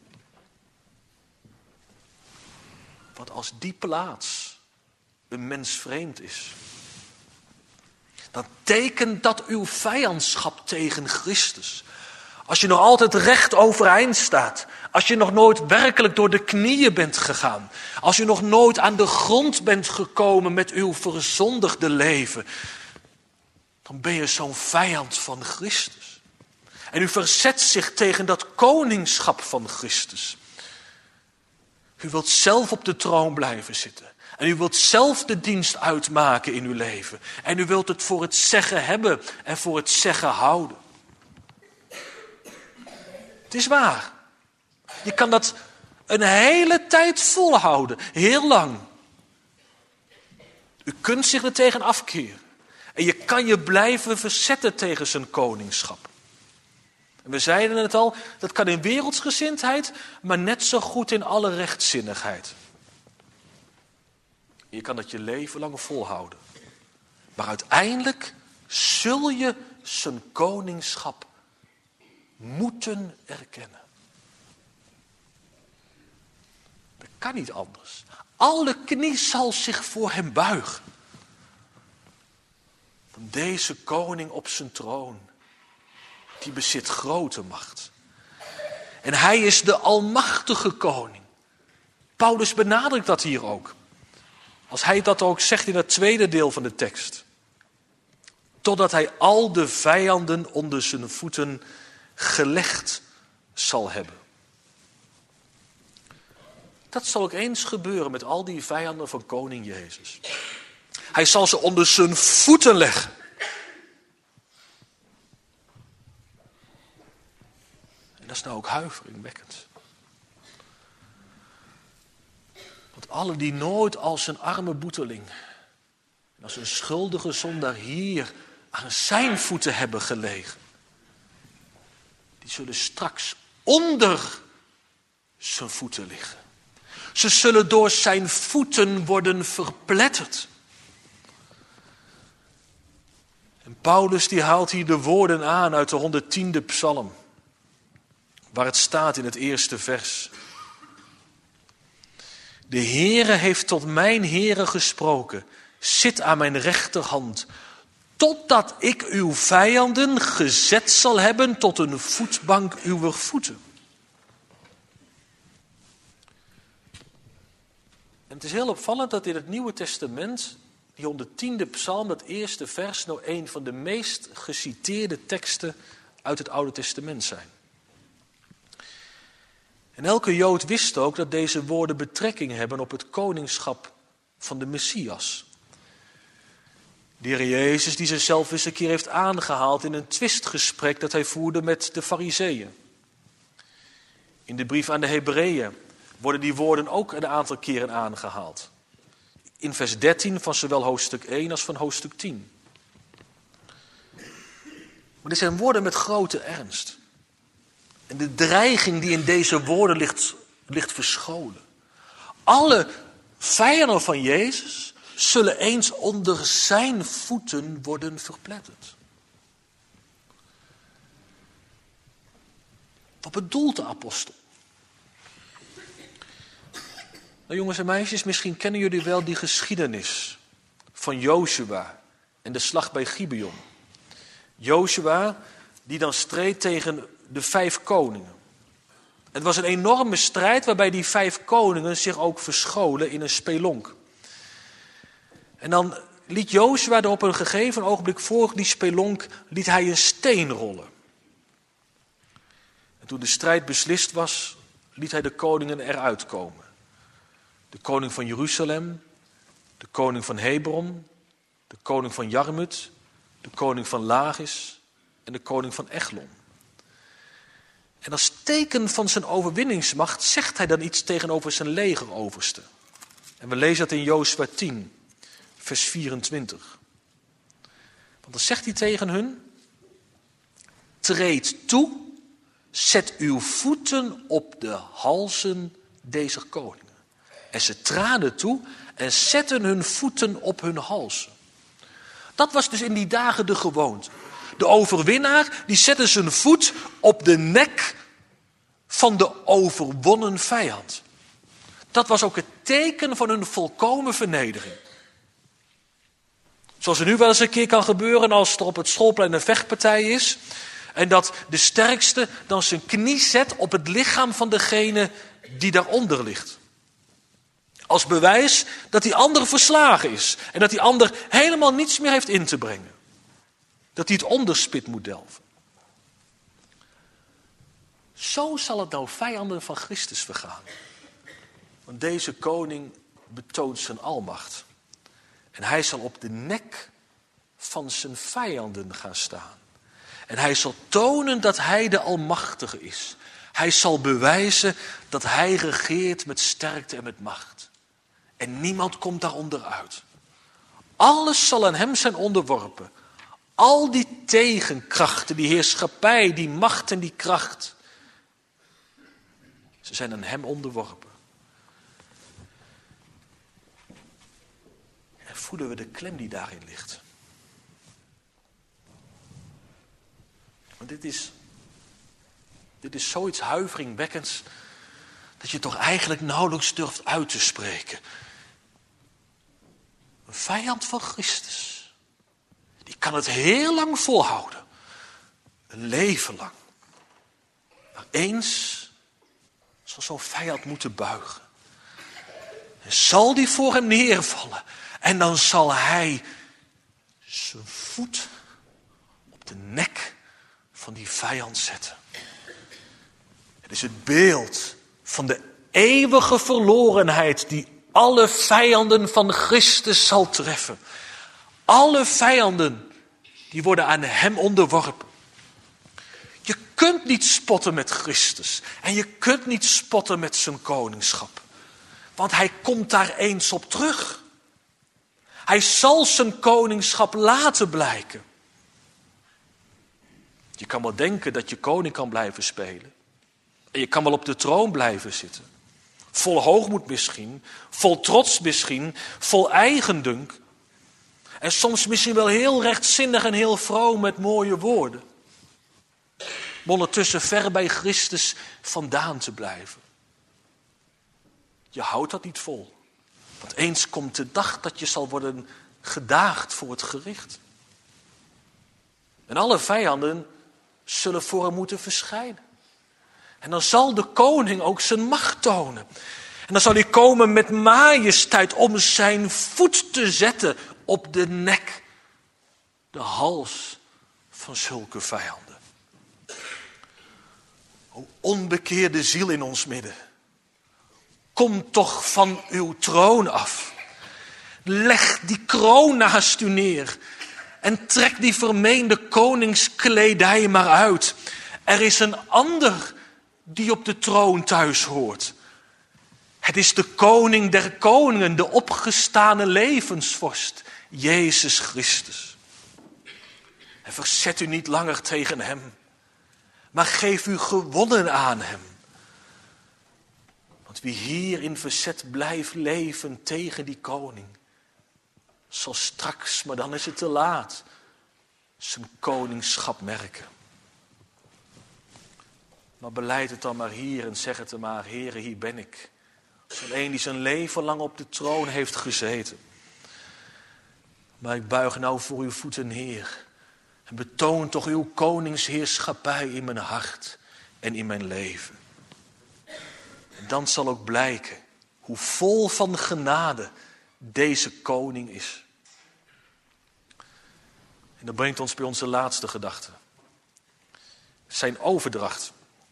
Want als die plaats een mens vreemd is, dan tekent dat uw vijandschap tegen Christus. Als je nog altijd recht overeind staat. Als je nog nooit werkelijk door de knieën bent gegaan. Als je nog nooit aan de grond bent gekomen met uw verzondigde leven. Dan ben je zo'n vijand van Christus. En u verzet zich tegen dat koningschap van Christus. U wilt zelf op de troon blijven zitten. En u wilt zelf de dienst uitmaken in uw leven. En u wilt het voor het zeggen hebben en voor het zeggen houden. Het is waar. Je kan dat een hele tijd volhouden. Heel lang. U kunt zich er tegen afkeren. En je kan je blijven verzetten tegen zijn koningschap. En we zeiden het al, dat kan in wereldsgezindheid, maar net zo goed in alle rechtzinnigheid. Je kan dat je leven lang volhouden. Maar uiteindelijk zul je zijn koningschap moeten erkennen. Dat kan niet anders. Alle knie zal zich voor hem buigen. Want deze koning op zijn troon, die bezit grote macht. En hij is de almachtige koning. Paulus benadrukt dat hier ook. Als hij dat ook zegt in het tweede deel van de tekst. Totdat hij al de vijanden onder zijn voeten gelegd zal hebben. Dat zal ook eens gebeuren met al die vijanden van koning Jezus. Hij zal ze onder zijn voeten leggen. En dat is nou ook huiveringwekkend. Want alle die nooit als een arme boeteling en als een schuldige zondaar hier aan zijn voeten hebben gelegen, die zullen straks onder zijn voeten liggen. Ze zullen door zijn voeten worden verpletterd. En Paulus die haalt hier de woorden aan uit de honderdtiende psalm, waar het staat in het eerste vers. De Heere heeft tot mijn Heere gesproken, zit aan mijn rechterhand, totdat ik uw vijanden gezet zal hebben tot een voetbank uwer voeten. En het is heel opvallend dat in het Nieuwe Testament, die honderdtiende psalm, dat eerste vers, nou een van de meest geciteerde teksten uit het Oude Testament zijn. En elke Jood wist ook dat deze woorden betrekking hebben op het koningschap van de Messias. De Heer Jezus die zichzelf eens een keer heeft aangehaald in een twistgesprek dat hij voerde met de Farizeeën. In de brief aan de Hebreeën worden die woorden ook een aantal keren aangehaald. In vers dertien van zowel hoofdstuk één als van hoofdstuk tien. Maar dit zijn woorden met grote ernst. En de dreiging die in deze woorden ligt, ligt verscholen. Alle vijanden van Jezus zullen eens onder zijn voeten worden verpletterd. Wat bedoelt de apostel? Nou jongens en meisjes, misschien kennen jullie wel die geschiedenis van Jozua en de slag bij Gibeon. Jozua die dan streed tegen de vijf koningen. Het was een enorme strijd waarbij die vijf koningen zich ook verscholen in een spelonk. En dan liet Jozua er op een gegeven ogenblik voor die spelonk liet hij een steen rollen. En toen de strijd beslist was, liet hij de koningen eruit komen. De koning van Jeruzalem, de koning van Hebron, de koning van Jarmut, de koning van Lachis en de koning van Eglon. En als teken van zijn overwinningsmacht zegt hij dan iets tegenover zijn legeroverste. En we lezen dat in Jozua tien, vers vierentwintig. Want dan zegt hij tegen hun: treed toe, zet uw voeten op de halzen deze koningen. En ze traden toe en zetten hun voeten op hun halzen. Dat was dus in die dagen de gewoonte. De overwinnaar die zette zijn voet op de nek van de overwonnen vijand. Dat was ook het teken van hun volkomen vernedering. Zoals er nu wel eens een keer kan gebeuren als er op het schoolplein een vechtpartij is. En dat de sterkste dan zijn knie zet op het lichaam van degene die daaronder ligt. Als bewijs dat die ander verslagen is. En dat die ander helemaal niets meer heeft in te brengen. Dat hij het onderspit moet delven. Zo zal het nou vijanden van Christus vergaan. Want deze koning betoont zijn almacht. En hij zal op de nek van zijn vijanden gaan staan. En hij zal tonen dat hij de Almachtige is. Hij zal bewijzen dat hij regeert met sterkte en met macht. En niemand komt daaronder uit. Alles zal aan hem zijn onderworpen. Al die tegenkrachten, die heerschappij, die macht en die kracht. Ze zijn aan hem onderworpen. En voelen we de klem die daarin ligt. Want dit is, dit is zoiets huiveringwekkends dat je toch eigenlijk nauwelijks durft uit te spreken. Een vijand van Christus, die kan het heel lang volhouden. Een leven lang. Maar eens zal zo'n vijand moeten buigen. En zal die voor hem neervallen. En dan zal hij zijn voet op de nek van die vijand zetten. Het is het beeld van de eeuwige verlorenheid die alle vijanden van Christus zal treffen. Alle vijanden die worden aan hem onderworpen. Je kunt niet spotten met Christus. En je kunt niet spotten met zijn koningschap. Want hij komt daar eens op terug. Hij zal zijn koningschap laten blijken. Je kan wel denken dat je koning kan blijven spelen. En je kan wel op de troon blijven zitten. Vol hoogmoed misschien, vol trots misschien, vol eigendunk. En soms misschien wel heel rechtzinnig en heel vroom met mooie woorden. Maar ondertussen ver bij Christus vandaan te blijven. Je houdt dat niet vol. Want eens komt de dag dat je zal worden gedaagd voor het gericht. En alle vijanden zullen voor hem moeten verschijnen. En dan zal de koning ook zijn macht tonen. En dan zal hij komen met majesteit om zijn voet te zetten op de nek, de hals van zulke vijanden. O onbekeerde ziel in ons midden, kom toch van uw troon af. Leg die kroon naast u neer en trek die vermeende koningskledij maar uit. Er is een ander die op de troon thuis hoort. Het is de koning der koningen, de opgestane levensvorst, Jezus Christus. En verzet u niet langer tegen hem, maar geef u gewonnen aan hem. Want wie hier in verzet blijft leven tegen die koning, zal straks, maar dan is het te laat, zijn koningschap merken. Maar beleid het dan maar hier en zeg het er maar, Heere, hier ben ik. Zo'n een die zijn leven lang op de troon heeft gezeten. Maar ik buig nou voor uw voeten neer. En betoon toch uw koningsheerschappij in mijn hart en in mijn leven. En dan zal ook blijken hoe vol van genade deze koning is. En dat brengt ons bij onze laatste gedachte. Zijn overdracht.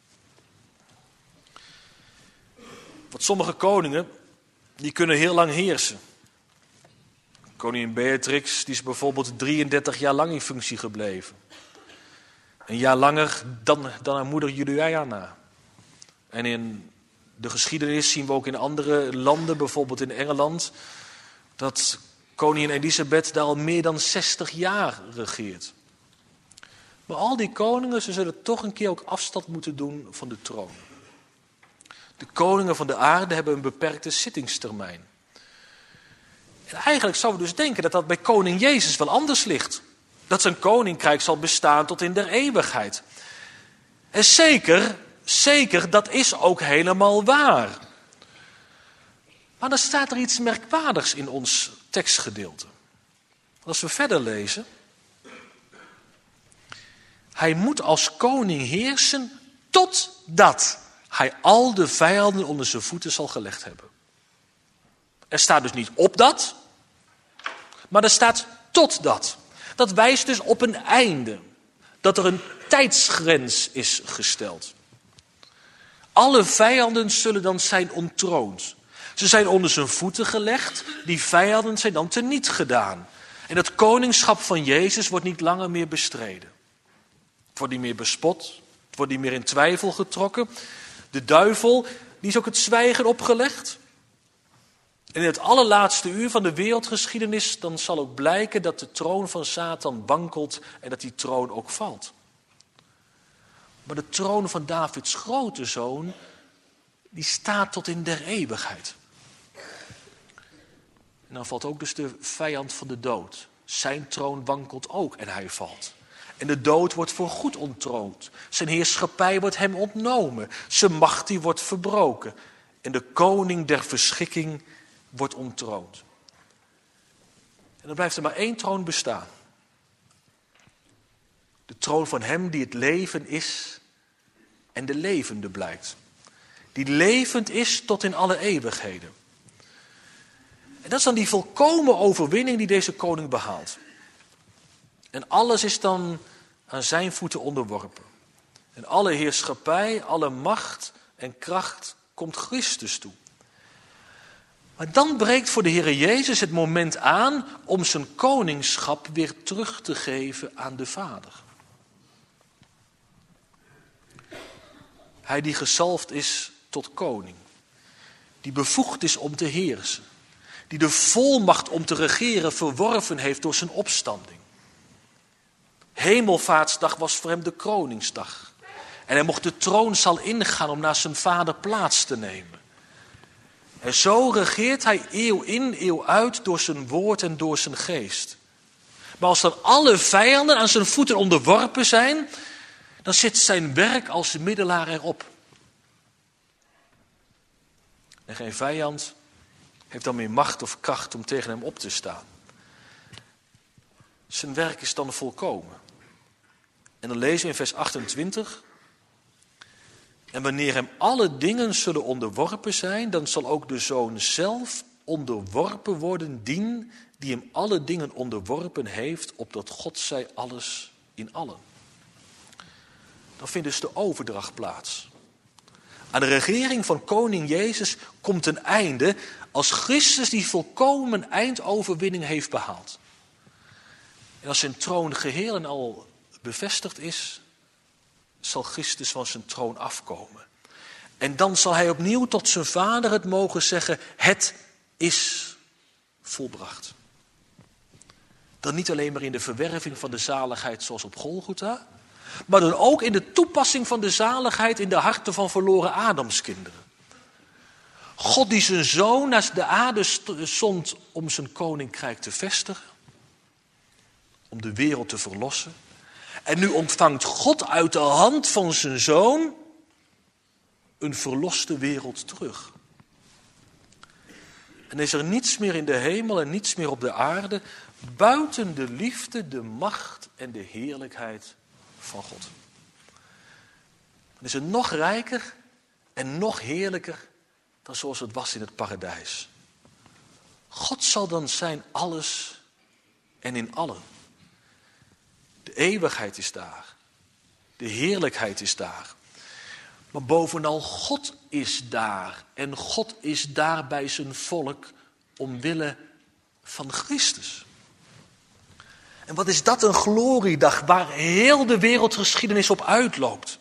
Want sommige koningen, die kunnen heel lang heersen. Koningin Beatrix, die is bijvoorbeeld drieëndertig jaar lang in functie gebleven. Een jaar langer dan, dan haar moeder Juliana. En in de geschiedenis zien we ook in andere landen, bijvoorbeeld in Engeland, dat koningin Elisabeth daar al meer dan zestig jaar regeert. Maar al die koningen, ze zullen toch een keer ook afstand moeten doen van de troon. De koningen van de aarde hebben een beperkte zittingstermijn. En eigenlijk zouden we dus denken dat dat bij koning Jezus wel anders ligt. Dat zijn koninkrijk zal bestaan tot in der eeuwigheid. En zeker, zeker, dat is ook helemaal waar. Maar dan staat er iets merkwaardigs in ons tekstgedeelte. Als we verder lezen. Hij moet als koning heersen totdat hij al de vijanden onder zijn voeten zal gelegd hebben. Er staat dus niet op dat, maar er staat tot dat. Dat wijst dus op een einde. Dat er een tijdsgrens is gesteld. Alle vijanden zullen dan zijn ontroond. Ze zijn onder zijn voeten gelegd. Die vijanden zijn dan teniet gedaan. En het koningschap van Jezus wordt niet langer meer bestreden. Het wordt niet meer bespot. Het wordt niet meer in twijfel getrokken. De duivel, die is ook het zwijgen opgelegd. En in het allerlaatste uur van de wereldgeschiedenis, dan zal ook blijken dat de troon van Satan wankelt en dat die troon ook valt. Maar de troon van Davids grote zoon, die staat tot in der eeuwigheid. En dan valt ook dus de vijand van de dood. Zijn troon wankelt ook en hij valt. En de dood wordt voorgoed onttroond. Zijn heerschappij wordt hem ontnomen. Zijn macht die wordt verbroken. En de koning der verschikking wordt onttroond. En dan blijft er maar één troon bestaan. De troon van hem die het leven is en de levende blijkt. Die levend is tot in alle eeuwigheden. En dat is dan die volkomen overwinning die deze koning behaalt. En alles is dan aan zijn voeten onderworpen. En alle heerschappij, alle macht en kracht komt Christus toe. Maar dan breekt voor de Heere Jezus het moment aan om zijn koningschap weer terug te geven aan de Vader. Hij die gezalfd is tot koning. Die bevoegd is om te heersen. Die de volmacht om te regeren verworven heeft door zijn opstanding. Hemelvaartsdag was voor hem de kroningsdag. En hij mocht de troonzaal ingaan om naar zijn vader plaats te nemen. En zo regeert hij eeuw in, eeuw uit door zijn woord en door zijn geest. Maar als dan alle vijanden aan zijn voeten onderworpen zijn, dan zit zijn werk als middelaar erop. En geen vijand heeft dan meer macht of kracht om tegen hem op te staan. Zijn werk is dan volkomen. En dan lezen we in vers achtentwintig. En wanneer hem alle dingen zullen onderworpen zijn, dan zal ook de Zoon zelf onderworpen worden, dien die hem alle dingen onderworpen heeft, opdat God zij alles in allen. Dan vindt dus de overdracht plaats. Aan de regering van koning Jezus komt een einde als Christus die volkomen eindoverwinning heeft behaald. En als zijn troon geheel en al bevestigd is, zal Christus van zijn troon afkomen. En dan zal hij opnieuw tot zijn vader het mogen zeggen, het is volbracht. Dan niet alleen maar in de verwerving van de zaligheid zoals op Golgotha, maar dan ook in de toepassing van de zaligheid in de harten van verloren Adamskinderen. God die zijn zoon naar de aarde zond om zijn koninkrijk te vestigen, om de wereld te verlossen. En nu ontvangt God uit de hand van zijn zoon een verloste wereld terug. En is er niets meer in de hemel en niets meer op de aarde buiten de liefde, de macht en de heerlijkheid van God. Dan is het nog rijker en nog heerlijker dan zoals het was in het paradijs. God zal dan zijn alles en in allen. De eeuwigheid is daar. De heerlijkheid is daar. Maar bovenal God is daar. En God is daar bij zijn volk omwille van Christus. En wat is dat een gloriedag waar heel de wereldgeschiedenis op uitloopt.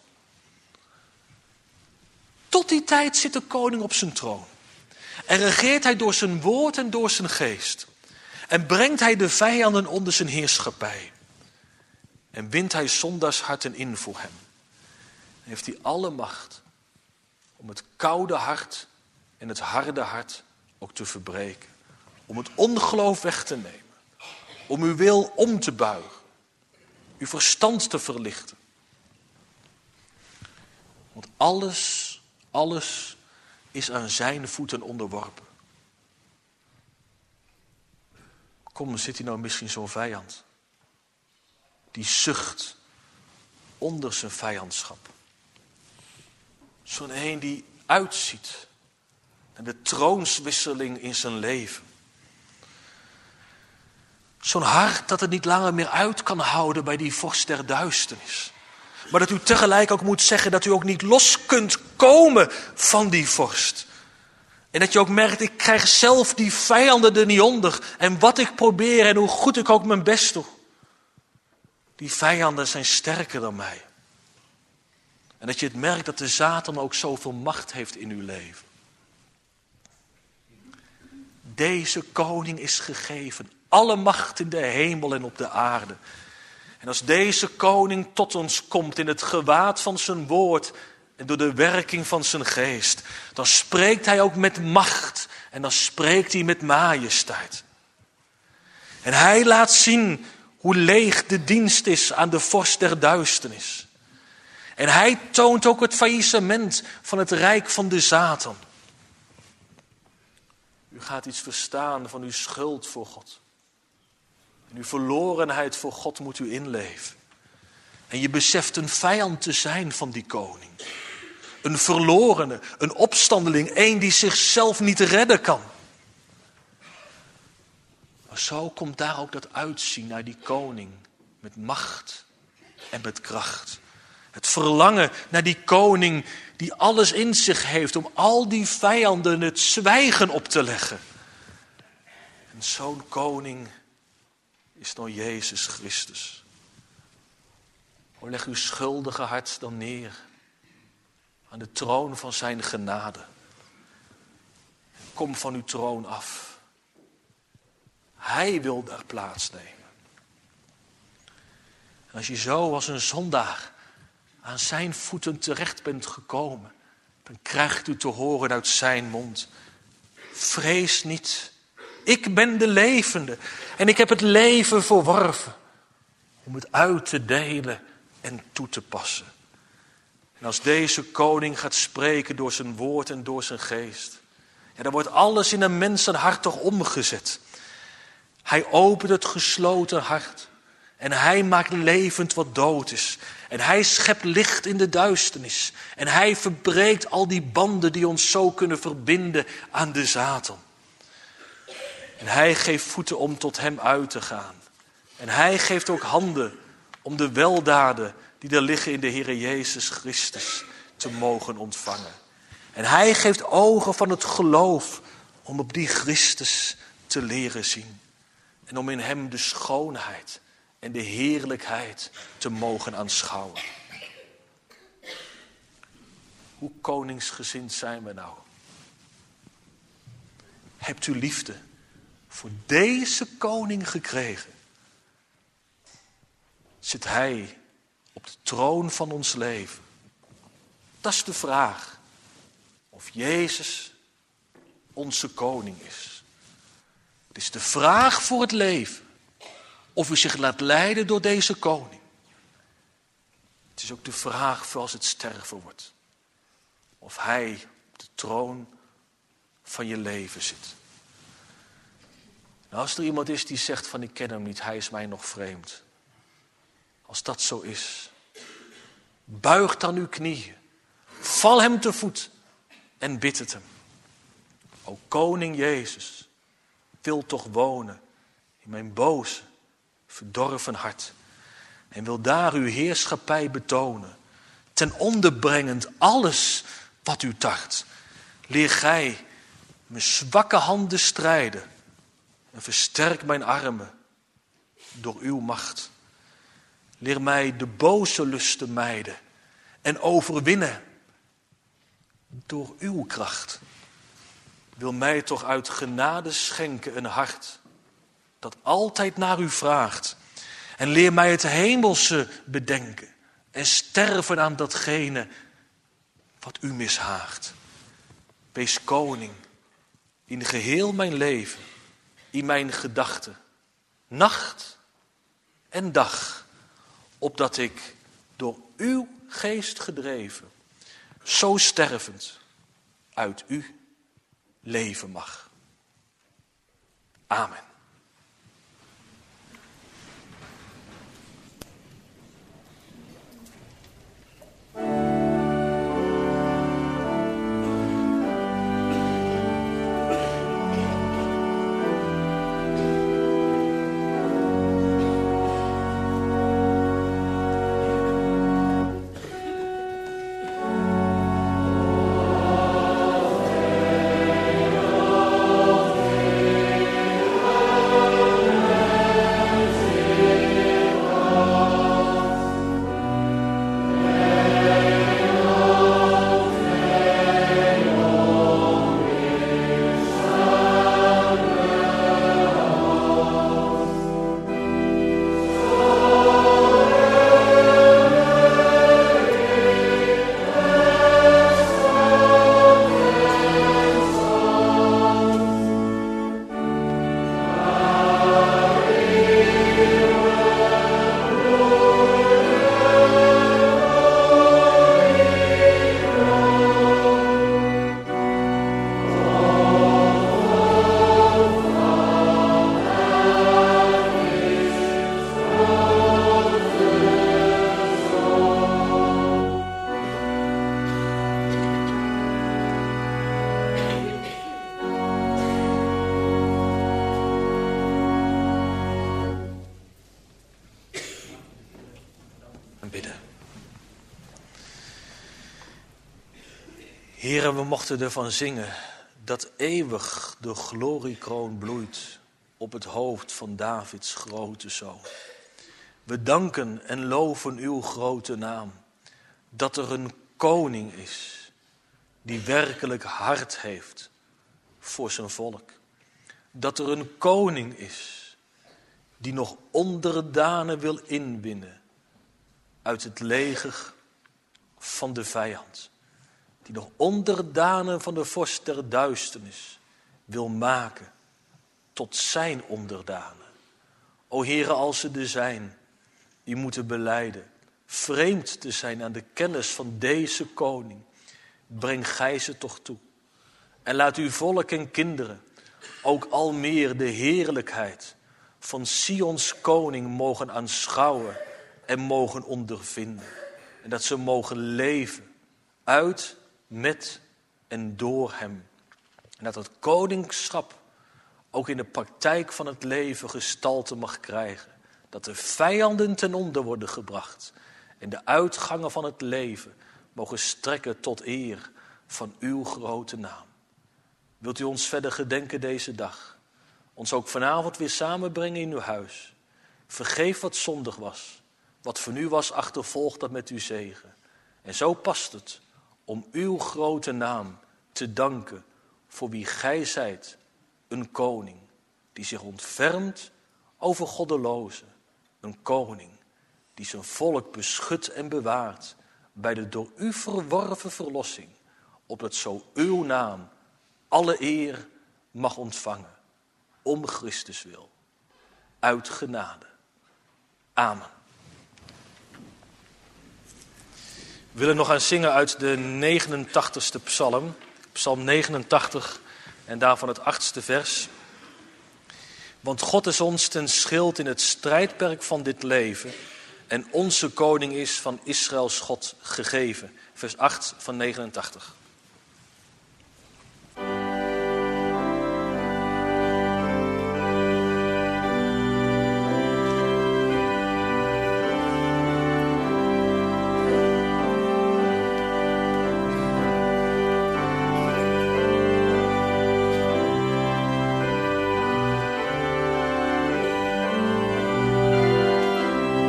Tot die tijd zit de koning op zijn troon. En regeert hij door zijn woord en door zijn geest. En brengt hij de vijanden onder zijn heerschappij. En wint hij zondaars harten in voor hem. En heeft hij alle macht om het koude hart en het harde hart ook te verbreken. Om het ongeloof weg te nemen. Om uw wil om te buigen. Uw verstand te verlichten. Want alles, alles is aan zijn voeten onderworpen. Kom, zit hier nou misschien zo'n vijand? Die zucht onder zijn vijandschap. Zo'n een die uitziet naar de troonswisseling in zijn leven. Zo'n hart dat het niet langer meer uit kan houden bij die vorst der duisternis. Maar dat u tegelijk ook moet zeggen dat u ook niet los kunt komen van die vorst. En dat je ook merkt, ik krijg zelf die vijanden er niet onder. En wat ik probeer en hoe goed ik ook mijn best doe. Die vijanden zijn sterker dan mij. En dat je het merkt dat de Satan ook zoveel macht heeft in uw leven. Deze koning is gegeven. Alle macht in de hemel en op de aarde. En als deze koning tot ons komt in het gewaad van zijn woord en door de werking van zijn geest, dan spreekt hij ook met macht en dan spreekt hij met majesteit. En hij laat zien hoe leeg de dienst is aan de vorst der duisternis. En hij toont ook het faillissement van het rijk van de Satan. U gaat iets verstaan van uw schuld voor God. En uw verlorenheid voor God moet u inleven. En je beseft een vijand te zijn van die koning. Een verlorene, een opstandeling, een die zichzelf niet redden kan. Maar zo komt daar ook dat uitzien naar die koning met macht en met kracht. Het verlangen naar die koning die alles in zich heeft om al die vijanden het zwijgen op te leggen. En zo'n koning is dan Jezus Christus. O, leg uw schuldige hart dan neer aan de troon van zijn genade. Kom van uw troon af. Hij wil daar plaatsnemen. En als je zo als een zondaar aan zijn voeten terecht bent gekomen, dan krijgt u te horen uit zijn mond: vrees niet, ik ben de levende en ik heb het leven verworven om het uit te delen en toe te passen. En als deze koning gaat spreken door zijn woord en door zijn geest, ja, dan wordt alles in een mensenhart toch omgezet. Hij opent het gesloten hart en hij maakt levend wat dood is. En hij schept licht in de duisternis. En hij verbreekt al die banden die ons zo kunnen verbinden aan de Satan. En hij geeft voeten om tot hem uit te gaan. En hij geeft ook handen om de weldaden die er liggen in de Heere Jezus Christus te mogen ontvangen. En hij geeft ogen van het geloof om op die Christus te leren zien. En om in hem de schoonheid en de heerlijkheid te mogen aanschouwen. Hoe koningsgezind zijn we nou? Hebt u liefde voor deze koning gekregen? Zit hij op de troon van ons leven? Dat is de vraag. Of Jezus onze koning is. Het is de vraag voor het leven. Of u zich laat leiden door deze koning. Het is ook de vraag voor als het sterven wordt. Of hij op de troon van je leven zit. Nou, als er iemand is die zegt van ik ken hem niet, hij is mij nog vreemd. Als dat zo is, buig dan uw knieën. Val hem te voet en bid het hem. O koning Jezus, wil toch wonen in mijn boze, verdorven hart. En wil daar uw heerschappij betonen. Ten onder brengend alles wat u tart. Leer gij mijn zwakke handen strijden. En versterk mijn armen door uw macht. Leer mij de boze lusten mijden. En overwinnen door uw kracht. Wil mij toch uit genade schenken een hart dat altijd naar u vraagt. En leer mij het hemelse bedenken. En sterven aan datgene wat u mishaagt. Wees koning in geheel mijn leven, in mijn gedachten, nacht en dag. Opdat ik door uw geest gedreven, zo stervend, uit u leven mag. Amen. Oh en bidden. Heren, we mochten ervan zingen dat eeuwig de gloriekroon bloeit op het hoofd van Davids grote zoon. We danken en loven uw grote naam, dat er een koning is die werkelijk hart heeft voor zijn volk. Dat er een koning is die nog onderdanen wil inwinnen uit het leger van de vijand. Die nog onderdanen van de vorst der duisternis wil maken tot zijn onderdanen. O Heere, als ze er zijn, die moeten belijden vreemd te zijn aan de kennis van deze koning. Breng gij ze toch toe. En laat uw volk en kinderen ook al meer de heerlijkheid van Sions koning mogen aanschouwen en mogen ondervinden. En dat ze mogen leven uit, met en door hem. En dat het koningschap ook in de praktijk van het leven gestalte mag krijgen. Dat de vijanden ten onder worden gebracht. En de uitgangen van het leven mogen strekken tot eer van uw grote naam. Wilt u ons verder gedenken deze dag? Ons ook vanavond weer samenbrengen in uw huis. Vergeef wat zondig was. Wat van u was, achtervolg dat met uw zegen. En zo past het om uw grote naam te danken voor wie gij zijt, een koning die zich ontfermt over goddelozen. Een koning die zijn volk beschut en bewaart bij de door u verworven verlossing, opdat zo uw naam alle eer mag ontvangen, om Christus wil, uit genade. Amen. We willen nog gaan zingen uit de negenentachtigste psalm, psalm negenentachtig en daarvan het achtste vers. Want God is ons ten schild in het strijdperk van dit leven en onze koning is van Israëls God gegeven. Vers acht van negenentachtig.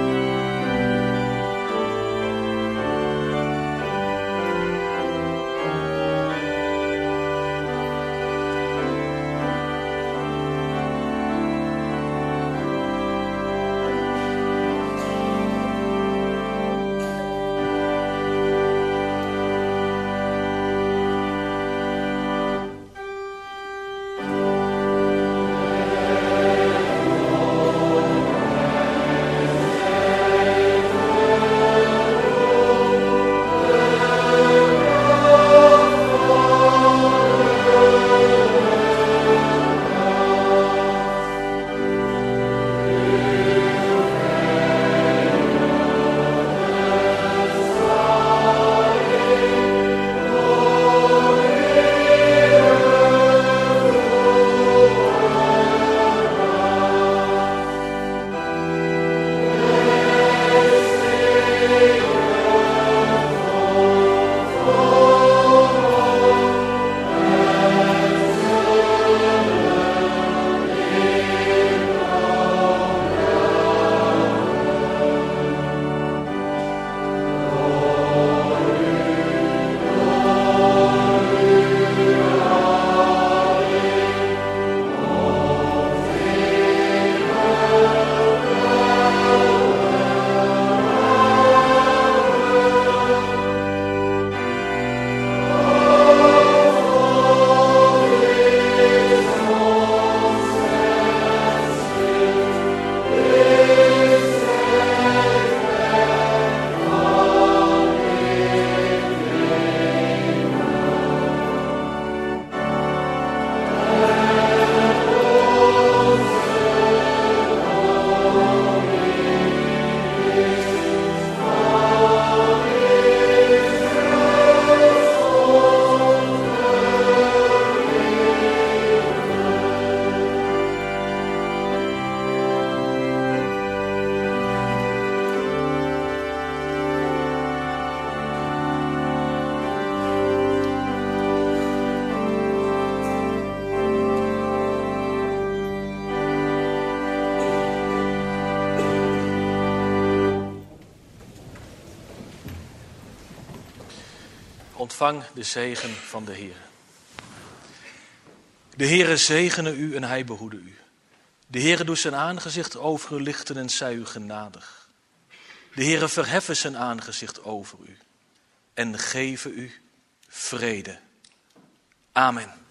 Amen. Ontvang de zegen van de Heer. De Heere zegene u en hij behoede u. De Heere doet zijn aangezicht over u lichten en zij u genadig. De Heere verheffe zijn aangezicht over u en geven u vrede. Amen.